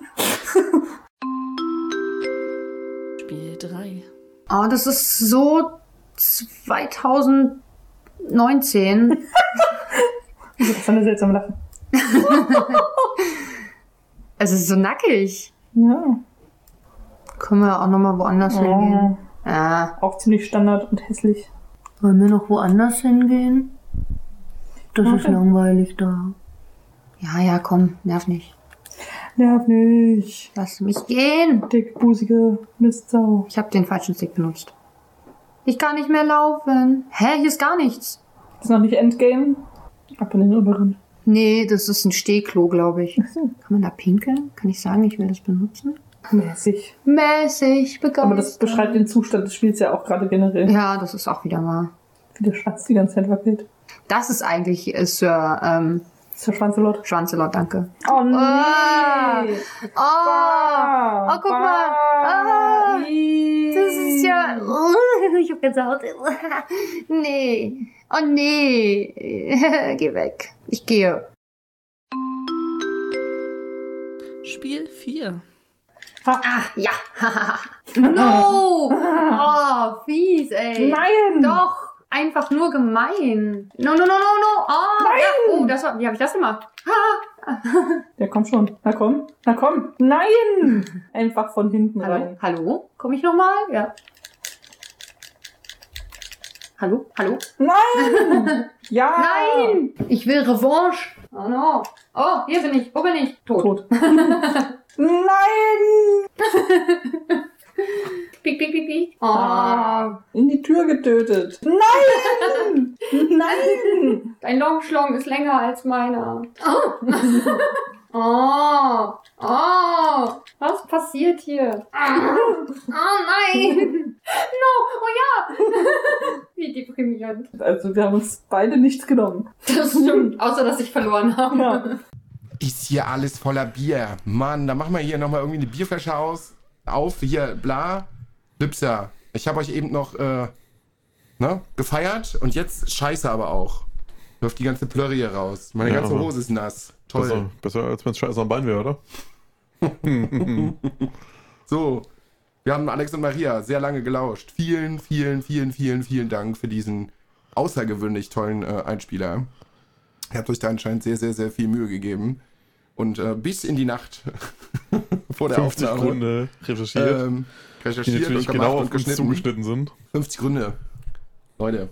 Spiel drei. Oh, das ist so zwanzig neunzehn. Das ist eine seltsame Lache. Es ist so nackig. Ja. Können wir auch nochmal woanders hingehen? ja. Ja. Auch ziemlich standard und hässlich. Wollen wir noch woanders hingehen? Das ist Okay. langweilig da. Ja, ja, komm, nerv nicht. Nerv nicht. Lass mich gehen. Dickbusige Mistsau. Ich habe den falschen Stick benutzt. Ich kann nicht mehr laufen. Hä, hier ist gar nichts. Ist noch nicht Endgame? Ab in den oberen. Nee, das ist ein Stehklo, glaube ich. Ach so. Kann man da pinkeln? Kann ich sagen, ich will das benutzen? Mäßig. Mäßig, begeistert. Aber das beschreibt den Zustand des Spiels ja auch gerade generell. Ja, das ist auch wieder wahr. Wie der Schwanz die ganze Zeit wackelt. Das ist eigentlich äh, Sir ähm, Ist der Schwanzelot? Schwanzelot, danke. Oh nee! Ah. Oh, Ah, oh, guck mal. Ah, ii. das ist ja... Ich hab gesagt, nee. Oh nee. Geh weg. Ich gehe. Spiel vier. Ah, ja. No. Oh, fies, ey. Nein! Doch. Einfach nur gemein. No, no, no, no, no. Oh, Nein. Ja. Oh, das war... Wie habe ich das gemacht? Ah. Ja, komm schon. Na komm. Na komm. Nein! Einfach von hinten Hallo? rein. Hallo? Komm ich nochmal? Ja. Hallo? Hallo? Nein! Ja! Nein! Ich will Revanche. Oh no. Oh, hier bin ich. Wo bin ich? Tot. Tot. Nein! Piek, piek, piek, piek. Oh. Ah, in die Tür getötet. Nein! Nein! Dein Longschlong ist länger als meiner. Oh. Oh. Oh. Was passiert hier? Oh nein. No. Oh ja. Wie deprimierend. Also wir haben uns beide nichts genommen. Das stimmt. Außer, dass ich verloren habe. Ja. Ist hier alles voller Bier. Mann, dann machen wir hier nochmal irgendwie eine Bierflasche aus. Auf, hier, bla. Lipsa. Ich habe euch eben noch äh, ne, gefeiert und jetzt scheiße aber auch. Läuft die ganze Plörre hier raus. Meine Ja, ganze aber Hose ist nass. Toll. Besser, besser als wenn es scheiße am Bein wäre, oder? So, wir haben Alex und Maria sehr lange gelauscht. Vielen, vielen, vielen, vielen, vielen Dank für diesen außergewöhnlich tollen äh, Einspieler. Ihr habt euch da anscheinend sehr, sehr, sehr viel Mühe gegeben. Und äh, bis in die Nacht vor der fünfzig Aufnahme Gründe recherchiert, ähm, die recherchiert natürlich und genau gemacht auf und uns geschnitten. zugeschnitten sind. fünfzig Gründe. Leute.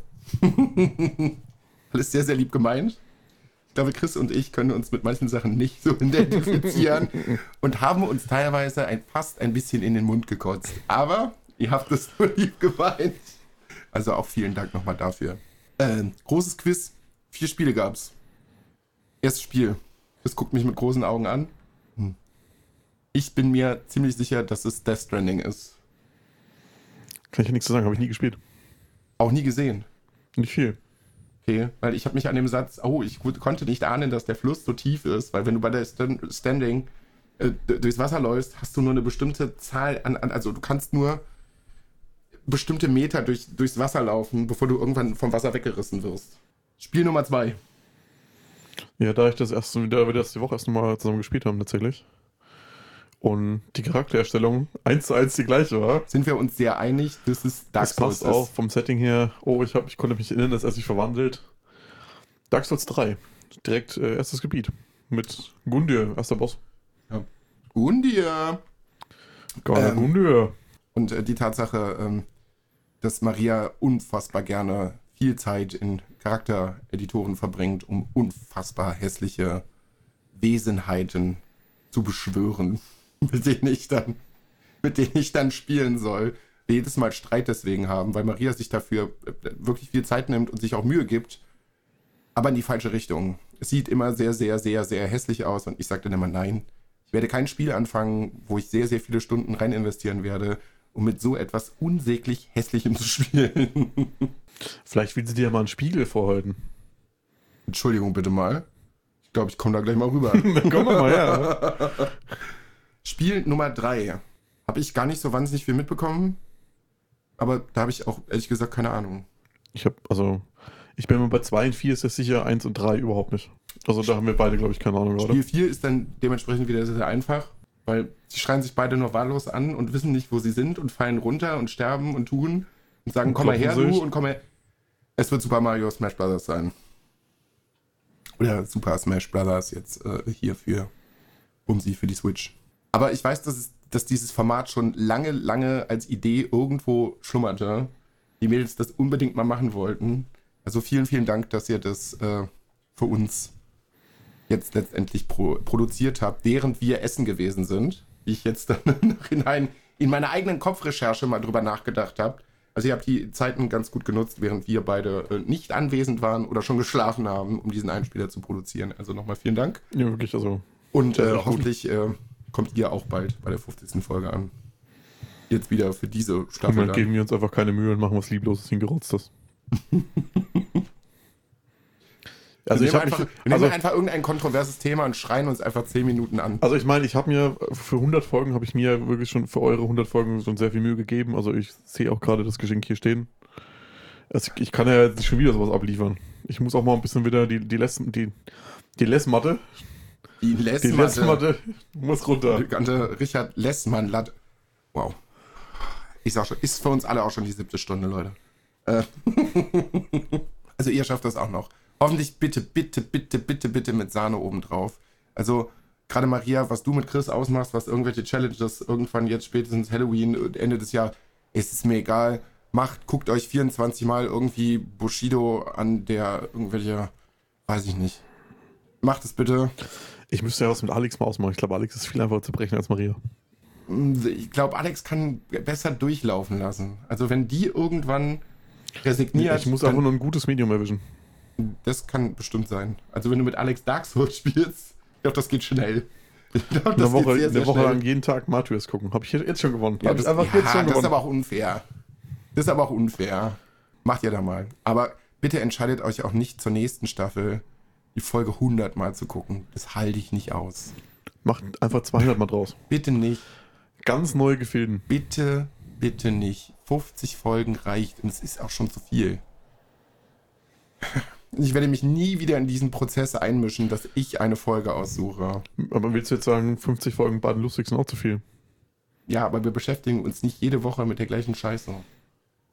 Alles sehr, sehr lieb gemeint. Ich glaube, Chris und ich können uns mit manchen Sachen nicht so identifizieren und haben uns teilweise ein, fast ein bisschen in den Mund gekotzt. Aber ihr habt es nur lieb gemeint. Also auch vielen Dank nochmal dafür. Äh, großes Quiz. Vier Spiele gab's. Erstes Spiel. Chris guckt mich mit großen Augen an. Hm. Ich bin mir ziemlich sicher, dass es Death Stranding ist. Kann ich ja nichts zu sagen, habe ich nie gespielt. Auch nie gesehen. Nicht viel. Okay, weil ich habe mich an dem Satz, oh, ich konnte nicht ahnen, dass der Fluss so tief ist, weil wenn du bei der Stand- Standing äh, durchs Wasser läufst, hast du nur eine bestimmte Zahl an, an, also du kannst nur bestimmte Meter durch, durchs Wasser laufen, bevor du irgendwann vom Wasser weggerissen wirst. Spiel Nummer zwei. Ja, da ich das erste, da wir das die Woche erst nochmal zusammen gespielt haben, tatsächlich. Und die Charaktererstellung eins zu eins die gleiche war. Sind wir uns sehr einig, dass es Dark Das Souls passt auch vom Setting her. Oh, ich, hab, ich konnte mich erinnern, dass er sich verwandelt. Dark Souls drei. Direkt äh, erstes Gebiet. Mit Gundyr, erster Boss. Gundyr. Gar Ähm, Gundyr. Und äh, die Tatsache, ähm, dass Maria unfassbar gerne viel Zeit in Charaktereditoren verbringt, um unfassbar hässliche Wesenheiten zu beschwören, mit denen ich dann, mit denen ich dann spielen soll. Wir jedes Mal Streit deswegen haben, weil Maria sich dafür wirklich viel Zeit nimmt und sich auch Mühe gibt, aber in die falsche Richtung. Es sieht immer sehr, sehr, sehr, sehr hässlich aus und ich sage dann immer nein. Ich werde kein Spiel anfangen, wo ich sehr, sehr viele Stunden rein investieren werde, um mit so etwas unsäglich Hässlichem zu spielen. Vielleicht will sie dir ja mal einen Spiegel vorhalten. Entschuldigung bitte mal. Ich glaube, ich komme da gleich mal rüber. Dann kommen wir mal her. Spiel Nummer drei. Habe ich gar nicht so wahnsinnig viel mitbekommen. Aber da habe ich auch ehrlich gesagt keine Ahnung. Ich habe, also, ich bin mir bei zwei und vier ist das sicher, eins und drei überhaupt nicht. Also da haben wir beide, glaube ich, keine Ahnung, oder? Spiel vier ist dann dementsprechend wieder sehr, sehr einfach. Weil sie schreien sich beide nur wahllos an und wissen nicht, wo sie sind und fallen runter und sterben und tun und sagen, Und komm mal her, kloppen du, sich. und komm her. Es wird Super Mario Smash Bros. Sein. Oder Super Smash Bros. Jetzt äh, hier für Bumsi für die Switch. Aber ich weiß, dass, es, dass dieses Format schon lange, lange als Idee irgendwo schlummerte. Die Mädels das unbedingt mal machen wollten. Also vielen, vielen Dank, dass ihr das äh, für uns jetzt letztendlich pro, produziert habt, während wir essen gewesen sind. Wie ich jetzt dann im Nachhinein in meiner eigenen Kopfrecherche mal drüber nachgedacht habe. Also ihr habt die Zeiten ganz gut genutzt, während wir beide äh, nicht anwesend waren oder schon geschlafen haben, um diesen Einspieler zu produzieren. Also nochmal vielen Dank. Ja, wirklich, also. Und Ja, äh, gut. hoffentlich äh, kommt ihr auch bald bei der fünfzigsten Folge an. Jetzt wieder für diese Und Staffel. dann Dann. geben wir uns einfach keine Mühe und machen was Liebloses hingerotztes. Also wir ich nehmen, habe einfach, mich, wir nehmen also, einfach irgendein kontroverses Thema und schreien uns einfach zehn Minuten an. also ich meine, ich habe mir für hundert Folgen, habe ich mir wirklich schon für eure hundert Folgen schon sehr viel Mühe gegeben. Also ich sehe auch gerade das Geschenk hier stehen. Also ich kann ja jetzt nicht schon wieder sowas abliefern. Ich muss auch mal ein bisschen wieder die, die, Les, die, die Lessmatte, Die die Lessmatte, Lessmatte muss runter. der ganze Richard Lessmann, Latt. Wow. Ich sag schon, ist für uns alle auch schon die siebte Stunde, Leute. Äh, also ihr schafft das auch noch. Hoffentlich bitte, bitte, bitte, bitte, bitte mit Sahne obendrauf. Also gerade Maria, was du mit Chris ausmachst, was irgendwelche Challenges irgendwann jetzt spätestens Halloween, Ende des Jahres, es ist mir egal. Macht, guckt euch vierundzwanzig Mal irgendwie Bushido an, der irgendwelche, weiß ich nicht. Macht es bitte. Ich müsste ja was mit Alex mal ausmachen. Ich glaube, Alex ist viel einfacher zu brechen als Maria. Ich glaube, Alex kann besser durchlaufen lassen. Also wenn die irgendwann resigniert, Ich muss dann, einfach nur ein gutes Medium erwischen. das kann bestimmt sein. Also wenn du mit Alex Dark Souls spielst, ich glaube, das geht schnell. Ich glaube, Eine das Woche, geht sehr, sehr eine Woche schnell. lang jeden Tag Martyrs gucken. Habe ich jetzt schon gewonnen. Ja, Hab das, ich einfach ja, jetzt schon das ist gewonnen. aber auch unfair. Das ist aber auch unfair. Macht ihr da mal. Aber bitte entscheidet euch auch nicht zur nächsten Staffel die Folge hundert Mal zu gucken. Das halte ich nicht aus. Macht einfach zweihundert Mal draus. Bitte nicht. Ganz neue Gefilden. Bitte, bitte nicht. fünfzig Folgen reicht und es ist auch schon zu viel. Ich werde mich nie wieder in diesen Prozess einmischen, dass ich eine Folge aussuche. Aber willst du jetzt sagen, fünfzig Folgen Baden lustig sind auch zu viel? Ja, aber wir beschäftigen uns nicht jede Woche mit der gleichen Scheiße.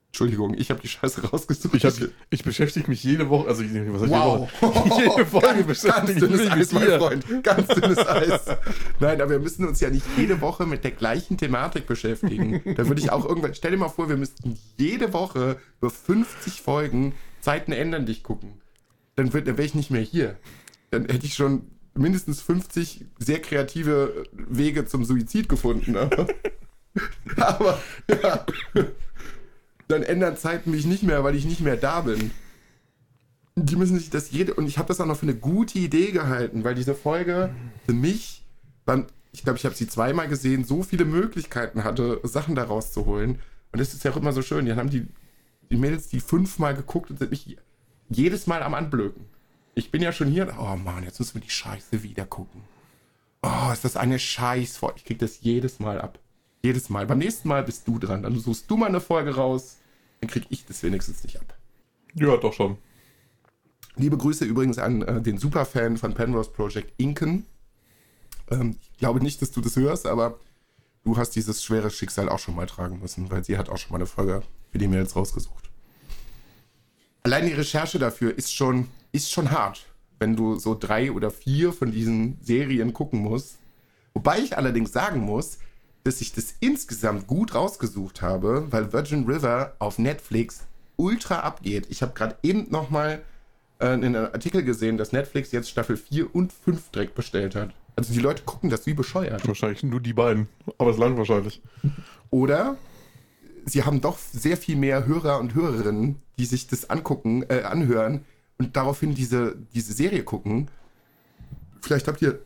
Entschuldigung, ich habe die Scheiße rausgesucht. Ich, hab, ich beschäftige mich jede Woche, also was heißt Wow. jede Woche? Jede Folge Ganz beschäftige ich dünnes mich Eis, mit mein dir. Freund. Ganz dünnes Eis. Nein, aber wir müssen uns ja nicht jede Woche mit der gleichen Thematik beschäftigen. Da würde ich auch irgendwann, stell dir mal vor, wir müssten jede Woche über fünfzig Folgen Zeiten ändern dich gucken. Dann, wird- dann wäre ich nicht mehr hier. Dann hätte ich schon mindestens fünfzig sehr kreative Wege zum Suizid gefunden. Aber, aber ja, dann ändern Zeiten mich nicht mehr, weil ich nicht mehr da bin. Die müssen sich das jede... Und ich habe das auch noch für eine gute Idee gehalten, weil diese Folge für mich, beim, ich glaube, ich habe sie zweimal gesehen, so viele Möglichkeiten hatte, Sachen da rauszuholen. Und das ist ja auch immer so schön. Die haben die, die Mädels die fünfmal geguckt und sind mich jedes Mal am Anblöken. Ich bin ja schon hier, oh Mann, jetzt müssen wir die Scheiße wieder gucken. Oh, ist das eine Scheißfolge. Ich krieg das jedes Mal ab. Jedes Mal. Beim nächsten Mal bist du dran. Dann suchst du mal eine Folge raus. Dann krieg ich das wenigstens nicht ab. Ja, doch schon. Liebe Grüße übrigens an äh, den Superfan von Penrose Project, Inken. Ähm, ich glaube nicht, dass du das hörst, aber du hast dieses schwere Schicksal auch schon mal tragen müssen, weil sie hat auch schon mal eine Folge für die Mails rausgesucht. Allein die Recherche dafür ist schon, ist schon hart, wenn du so drei oder vier von diesen Serien gucken musst. Wobei ich allerdings sagen muss, dass ich das insgesamt gut rausgesucht habe, weil Virgin River auf Netflix ultra abgeht. Ich habe gerade eben nochmal äh, einen Artikel gesehen, dass Netflix jetzt Staffel vier und fünf direkt bestellt hat. Also die Leute gucken das wie bescheuert. Wahrscheinlich nur die beiden. Aber es langt wahrscheinlich. Oder sie haben doch sehr viel mehr Hörer und Hörerinnen, die sich das angucken, äh, anhören und daraufhin diese, diese Serie gucken. Vielleicht habt ihr...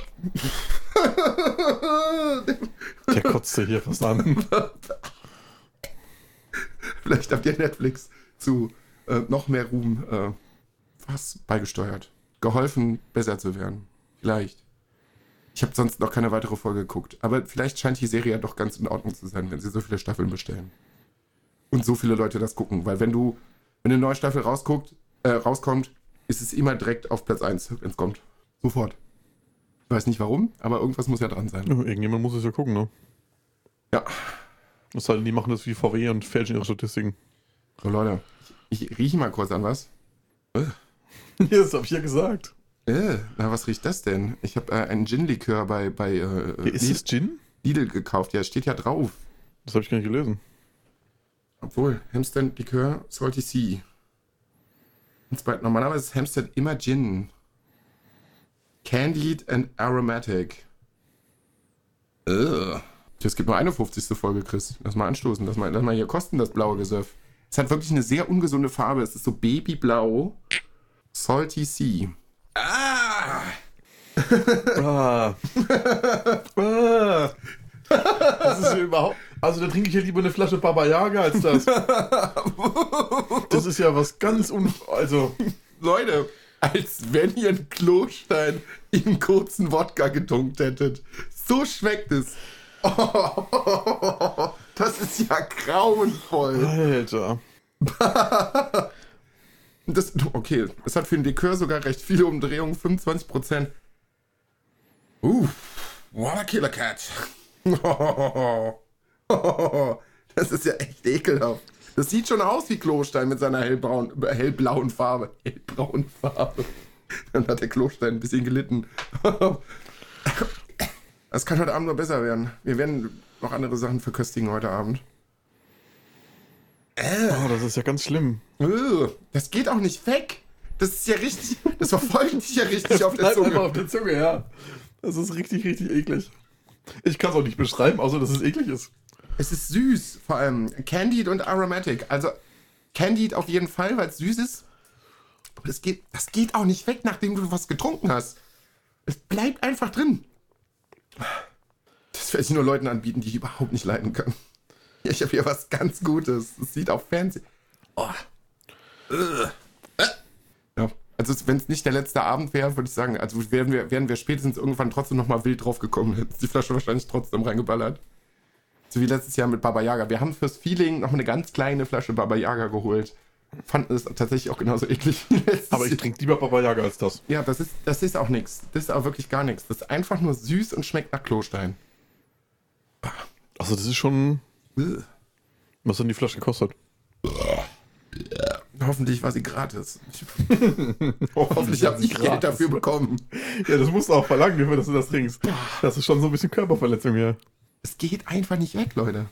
Der kotzte hier was an. Vielleicht habt ihr Netflix zu äh, noch mehr Ruhm äh, was beigesteuert. Geholfen, besser zu werden. Vielleicht. Ich habe sonst noch keine weitere Folge geguckt. Aber vielleicht scheint die Serie ja doch ganz in Ordnung zu sein, wenn sie so viele Staffeln bestellen. Und so viele Leute das gucken. Weil wenn du, wenn eine neue Staffel rausguckt, äh, rauskommt, ist es immer direkt auf Platz eins, wenn es kommt. Sofort. Ich weiß nicht warum, aber irgendwas muss ja dran sein. Ja, irgendjemand muss es ja gucken, ne? Ja. Das heißt, die machen das wie V W und fälschen ihre Statistiken. So Leute, ich, ich rieche mal kurz an was. Äh. Das hab ich ja gesagt. Äh, na, was riecht das denn? Ich habe äh, einen Gin-Likör bei, bei äh, Ja, ist das Gin? Lidl gekauft. Ja, steht ja drauf. Das habe ich gar nicht gelesen. Obwohl, Hempstead Likör, Salty Sea. Und zwar, normalerweise ist Hempstead immer Gin. Candied and Aromatic. Ugh. Es gibt nur eine fünfzigste Folge, Chris. Lass mal anstoßen. Lass mal, lass mal hier kosten, das blaue Gesöff. Es hat wirklich eine sehr ungesunde Farbe. Es ist so babyblau. Salty Sea. Ah! Ah. ah. Das ist ja überhaupt... Also da trinke ich ja lieber eine Flasche Baba Yaga als das. Das ist ja was ganz un... Also... Leute, als wenn ihr einen Klostein in einen kurzen Wodka getunkt hättet. So schmeckt es. Oh, das ist ja grauenvoll. Alter. Das, okay, das hat für den Likör sogar recht viele Umdrehungen, fünfundzwanzig Prozent. Uh, Wanna Kill a Cat. Das ist ja echt ekelhaft. Das sieht schon aus wie Klostein mit seiner hellbraun, hellblauen Farbe. Hellbraun Farbe. Dann hat der Klostein ein bisschen gelitten. Das kann heute Abend nur besser werden. Wir werden noch andere Sachen verköstigen heute Abend. Oh, das ist ja ganz schlimm. Das geht auch nicht weg. Das ist ja richtig. Das verfolgt dich ja richtig auf der Bleib einfach Zunge. auf der Zunge, ja. Das ist richtig, richtig eklig. Ich kann es auch nicht beschreiben, außer dass es eklig ist. Es ist süß, vor allem. Candied und Aromatic. Also Candied auf jeden Fall, weil es süß ist. Aber das geht, das geht auch nicht weg, nachdem du was getrunken hast. Es bleibt einfach drin. Das werde ich nur Leuten anbieten, die ich überhaupt nicht leiden kann. Ja, ich habe hier was ganz Gutes. Es sieht auf Fernsehen. Oh. Ja, also wenn es nicht der letzte Abend wäre, würde ich sagen, also wären wir, wären wir spätestens irgendwann trotzdem nochmal wild drauf gekommen, hätten die Flasche wahrscheinlich trotzdem reingeballert. So wie letztes Jahr mit Baba Yaga. Wir haben fürs Feeling noch eine ganz kleine Flasche Baba Yaga geholt. Fanden es tatsächlich auch genauso eklig wie letztes Aber ich Jahr. trinke lieber Baba Yaga als das. Ja, das ist, das ist auch nichts. Das ist auch wirklich gar nichts. Das ist einfach nur süß und schmeckt nach Klostein. Also das ist schon... Was hat die Flasche gekostet? Hoffentlich war sie gratis. Ich, hoffentlich habe ich Geld dafür bekommen. Ja, das musst du auch verlangen, dafür, dass du das trinkst. Das ist schon so ein bisschen Körperverletzung hier. Es geht einfach nicht weg, Leute.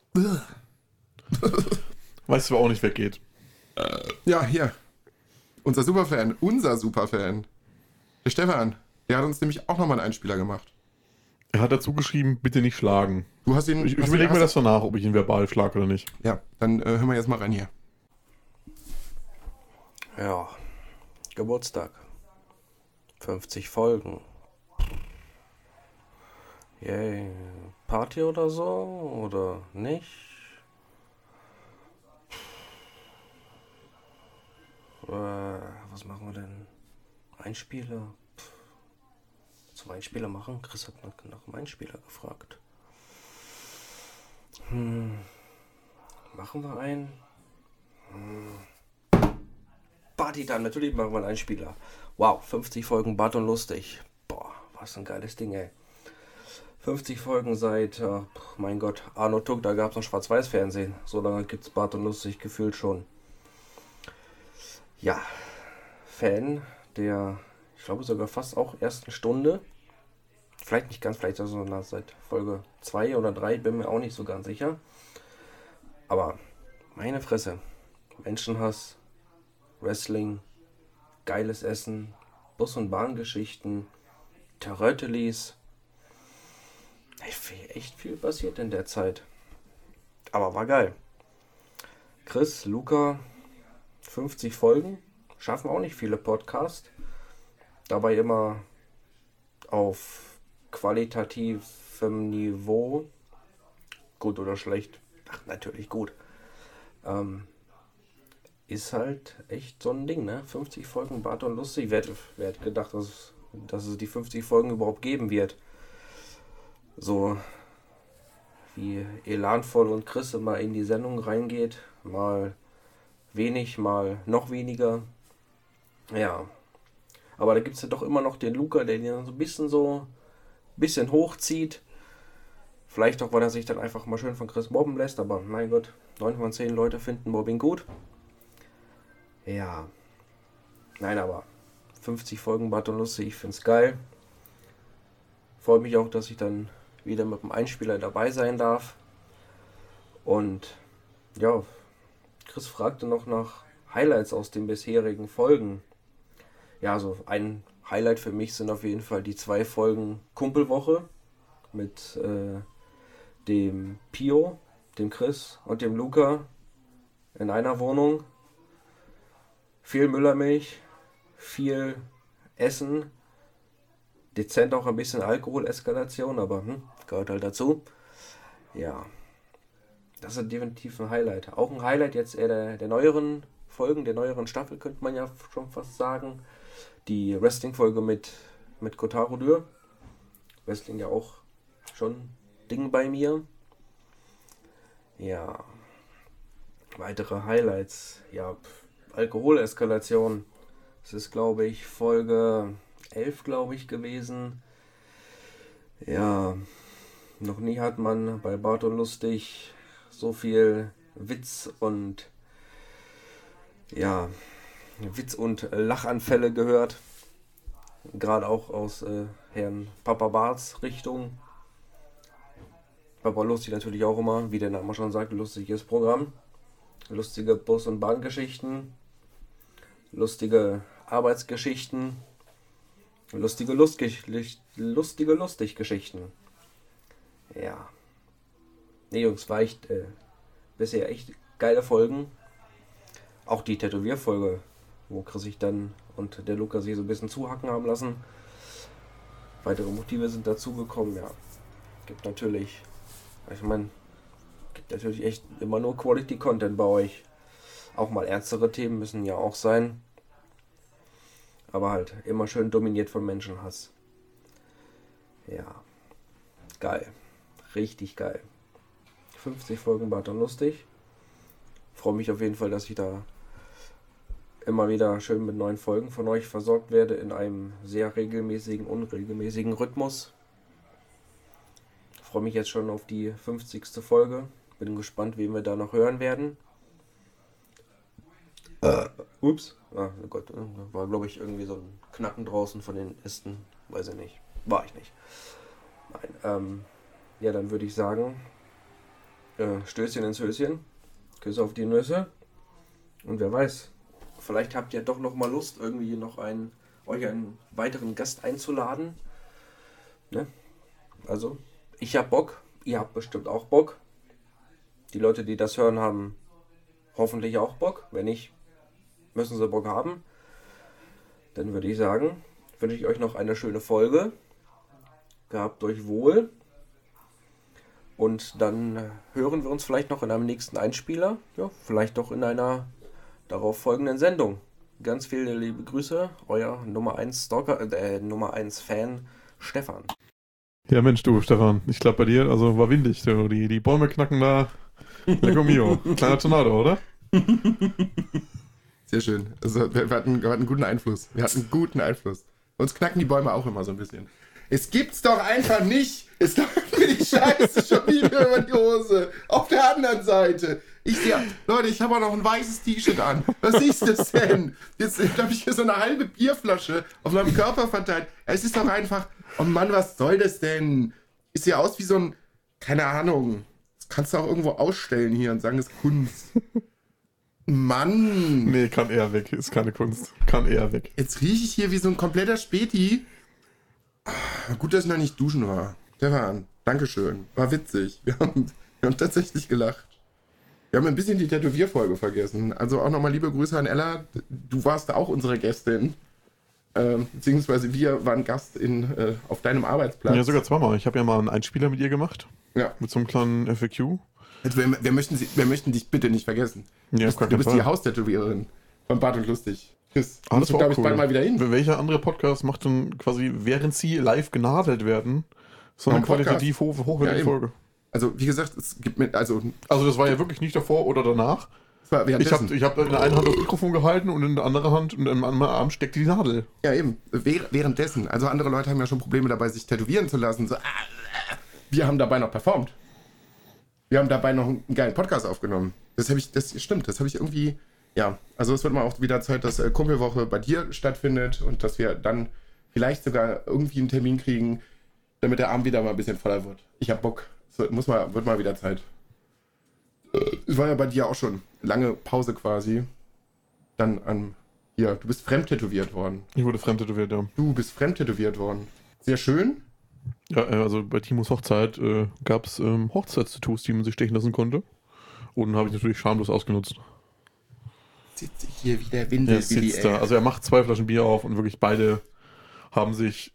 Weißt du, wer auch nicht weggeht? Ja, hier. Unser Superfan, unser Superfan. Der Stefan, der hat uns nämlich auch nochmal einen Einspieler gemacht. Er hat dazu geschrieben, bitte nicht schlagen. Du hast ihn... Ich, ich hast überlege ihn- mir das danach, ob ich ihn verbal schlage oder nicht. Ja, dann äh, hören wir jetzt mal rein hier. Ja, Geburtstag. fünfzig Folgen. Yay. Party oder so? Oder nicht? Äh, was machen wir denn? Einspieler? Pff. Zum Einspieler machen? Chris hat nach, nach dem Einspieler gefragt. Hm. Machen wir einen? Hm. Party dann, natürlich machen wir einen Einspieler. Wow, fünfzig Folgen Bart und Lustig. Boah, was ein geiles Ding, ey. fünfzig Folgen seit, äh, mein Gott, Arno Tuck, da gab es noch Schwarz-Weiß-Fernsehen. So lange gibt es Bart und Lustig gefühlt schon. Ja, Fan der, ich glaube sogar fast auch ersten Stunde. Vielleicht nicht ganz, vielleicht also seit Folge zwei oder drei, bin mir auch nicht so ganz sicher. Aber meine Fresse, Menschenhass, Wrestling, geiles Essen, Bus- und Bahngeschichten, Terrötelis. Echt viel passiert in der Zeit. Aber war geil. Chris, Luca, fünfzig Folgen. Schaffen auch nicht viele Podcasts. Dabei immer auf qualitativem Niveau. Gut oder schlecht? Ach, natürlich gut. Ähm, ist halt echt so ein Ding, ne? fünfzig Folgen Bart und Lustig. Wer, wer hätte gedacht, dass es, dass es die fünfzig Folgen überhaupt geben wird? So wie elanvoll und Chris immer in die Sendung reingeht. Mal wenig, mal noch weniger. Ja. Aber da gibt es ja doch immer noch den Luca, der den so ein bisschen so bisschen hochzieht. Vielleicht auch, weil er sich dann einfach mal schön von Chris mobben lässt. Aber mein Gott, neun von zehn Leute finden Mobbing gut. Ja. Nein, aber fünfzig Folgen Bart und Lustig, ich finde es geil. Freue mich auch, dass ich dann wieder mit dem Einspieler dabei sein darf. Und ja, Chris fragte noch nach Highlights aus den bisherigen Folgen. Ja, so ein Highlight für mich sind auf jeden Fall die zwei Folgen Kumpelwoche mit äh, dem Pio, dem Chris und dem Luca in einer Wohnung. Viel Müllermilch, viel Essen, dezent auch ein bisschen Alkoholeskalation, aber hm, gehört halt dazu. Ja, das ist definitiv ein Highlight. Auch ein Highlight jetzt eher der, der neueren Folgen, der neueren Staffel, könnte man ja schon fast sagen. Die Wrestling-Folge mit, mit Kotaro Dürr. Wrestling ja auch schon Ding bei mir. Ja, weitere Highlights. Ja, Alkoholeskalation. Das ist, glaube ich, Folge elf, glaube ich, gewesen. Ja, noch nie hat man bei Bart und Lustig so viel Witz und ja, Witz und Lachanfälle gehört. Gerade auch aus äh, Herrn Papa Barts Richtung. Papa Lustig natürlich auch immer, wie der Name schon sagt, lustiges Programm. Lustige Bus- und Bahngeschichten. Lustige Arbeitsgeschichten. Lustige Lustig, lustige Lustig-Geschichten. Ja. Nee, Jungs, war echt äh, bisher echt geile Folgen. Auch die Tätowierfolge, wo Chris sich dann und der Luca sich so ein bisschen zuhacken haben lassen. Weitere Motive sind dazugekommen, ja. Gibt natürlich, ich meine, gibt natürlich echt immer nur Quality Content bei euch. Auch mal ernstere Themen müssen ja auch sein. Aber halt immer schön dominiert von Menschenhass. Ja. Geil. Richtig geil. fünfzig Folgen Bart und Lustig. Freue mich auf jeden Fall, dass ich da immer wieder schön mit neuen Folgen von euch versorgt werde in einem sehr regelmäßigen, unregelmäßigen Rhythmus. Freue mich jetzt schon auf die fünfzigste Folge. Bin gespannt, wen wir da noch hören werden. Äh, ups. Ah, oh Gott, war glaube ich irgendwie so ein Knacken draußen von den Ästen. Weiß ich nicht. War ich nicht. Nein, ähm, ja, dann würde ich sagen, äh, Stößchen ins Höschen, Küsse auf die Nüsse und wer weiß, vielleicht habt ihr doch noch mal Lust, irgendwie noch einen, euch einen weiteren Gast einzuladen. Ne? Also, ich hab Bock, ihr habt bestimmt auch Bock. Die Leute, die das hören, haben hoffentlich auch Bock. Wenn nicht, müssen sie Bock haben. Dann würde ich sagen, wünsche ich euch noch eine schöne Folge. Gehabt euch wohl. Und dann hören wir uns vielleicht noch in einem nächsten Einspieler. Ja, vielleicht doch in einer darauf folgenden Sendung. Ganz viele liebe Grüße, euer Nummer eins Stalker, äh, Nummer eins Fan, Stefan. Ja Mensch, du Stefan, ich glaube bei dir, also war windig, du. Die, die Bäume knacken da. Lecco mio. Kleiner Tornado, oder? Sehr schön. Also wir, wir, hatten, wir hatten guten Einfluss. Wir hatten guten Einfluss. Uns knacken die Bäume auch immer so ein bisschen. Es gibt's doch einfach nicht. Es läuft mir die Scheiße schon wieder über die Hose. Auf der anderen Seite. Ich sehe, Leute, ich habe auch noch ein weißes T-Shirt an. Was ist das denn? Jetzt habe ich hier so eine halbe Bierflasche auf meinem Körper verteilt. Es ist doch einfach, oh Mann, was soll das denn? Ich sehe aus wie so ein, keine Ahnung. Das kannst du auch irgendwo ausstellen hier und sagen, das ist Kunst. Mann. Nee, kann eher weg. Ist keine Kunst. Kann eher weg. Jetzt rieche ich hier wie so ein kompletter Späti. Gut, dass ich noch nicht duschen war. Stefan, Dankeschön. War witzig. Wir haben, wir haben tatsächlich gelacht. Wir haben ein bisschen die Tätowierfolge vergessen. Also auch nochmal liebe Grüße an Ella. Du warst da auch unsere Gästin. Ähm, beziehungsweise wir waren Gast in, äh, auf deinem Arbeitsplatz. Ja, sogar zweimal. Ich habe ja mal einen Einspieler mit ihr gemacht. Ja. Mit so einem kleinen F A Q. Also wir, wir, möchten sie, wir möchten dich bitte nicht vergessen. Ja, du bist, du bist die Haustätowiererin von Bart und Lustig. Chris, ah, das war glaube cool. ich, bald mal wieder hin. Welcher andere Podcast macht dann quasi, während sie live genadelt werden, so eine Ein qualitativ hoch, hochwertige ja, Folge? Also, wie gesagt, es gibt mit, also... Also das war ja wirklich nicht davor oder danach. Es war ich habe ich hab in der einen Hand das Mikrofon gehalten und in der anderen Hand und im anderen Arm steckte die Nadel. Ja, eben. Währenddessen. Also andere Leute haben ja schon Probleme dabei, sich tätowieren zu lassen. So, wir haben dabei noch performt. Wir haben dabei noch einen geilen Podcast aufgenommen. Das habe ich, das stimmt, das habe ich irgendwie... Ja, also es wird mal auch wieder Zeit, dass Kumpelwoche bei dir stattfindet und dass wir dann vielleicht sogar irgendwie einen Termin kriegen, damit der Abend wieder mal ein bisschen voller wird. Ich hab Bock. Es wird, muss mal, wird mal wieder Zeit. Es war ja bei dir auch schon lange Pause quasi. Dann an... Hier, du bist fremdtätowiert worden. Ich wurde fremdtätowiert, ja. Du bist fremdtätowiert worden. Sehr schön. Ja, also bei Timos Hochzeit äh, gab es ähm, Hochzeitstattoos, die man sich stechen lassen konnte. Und habe ich natürlich schamlos ausgenutzt. Sitze hier wie der Windel. Er sitzt da. Also er macht zwei Flaschen Bier auf und wirklich beide haben sich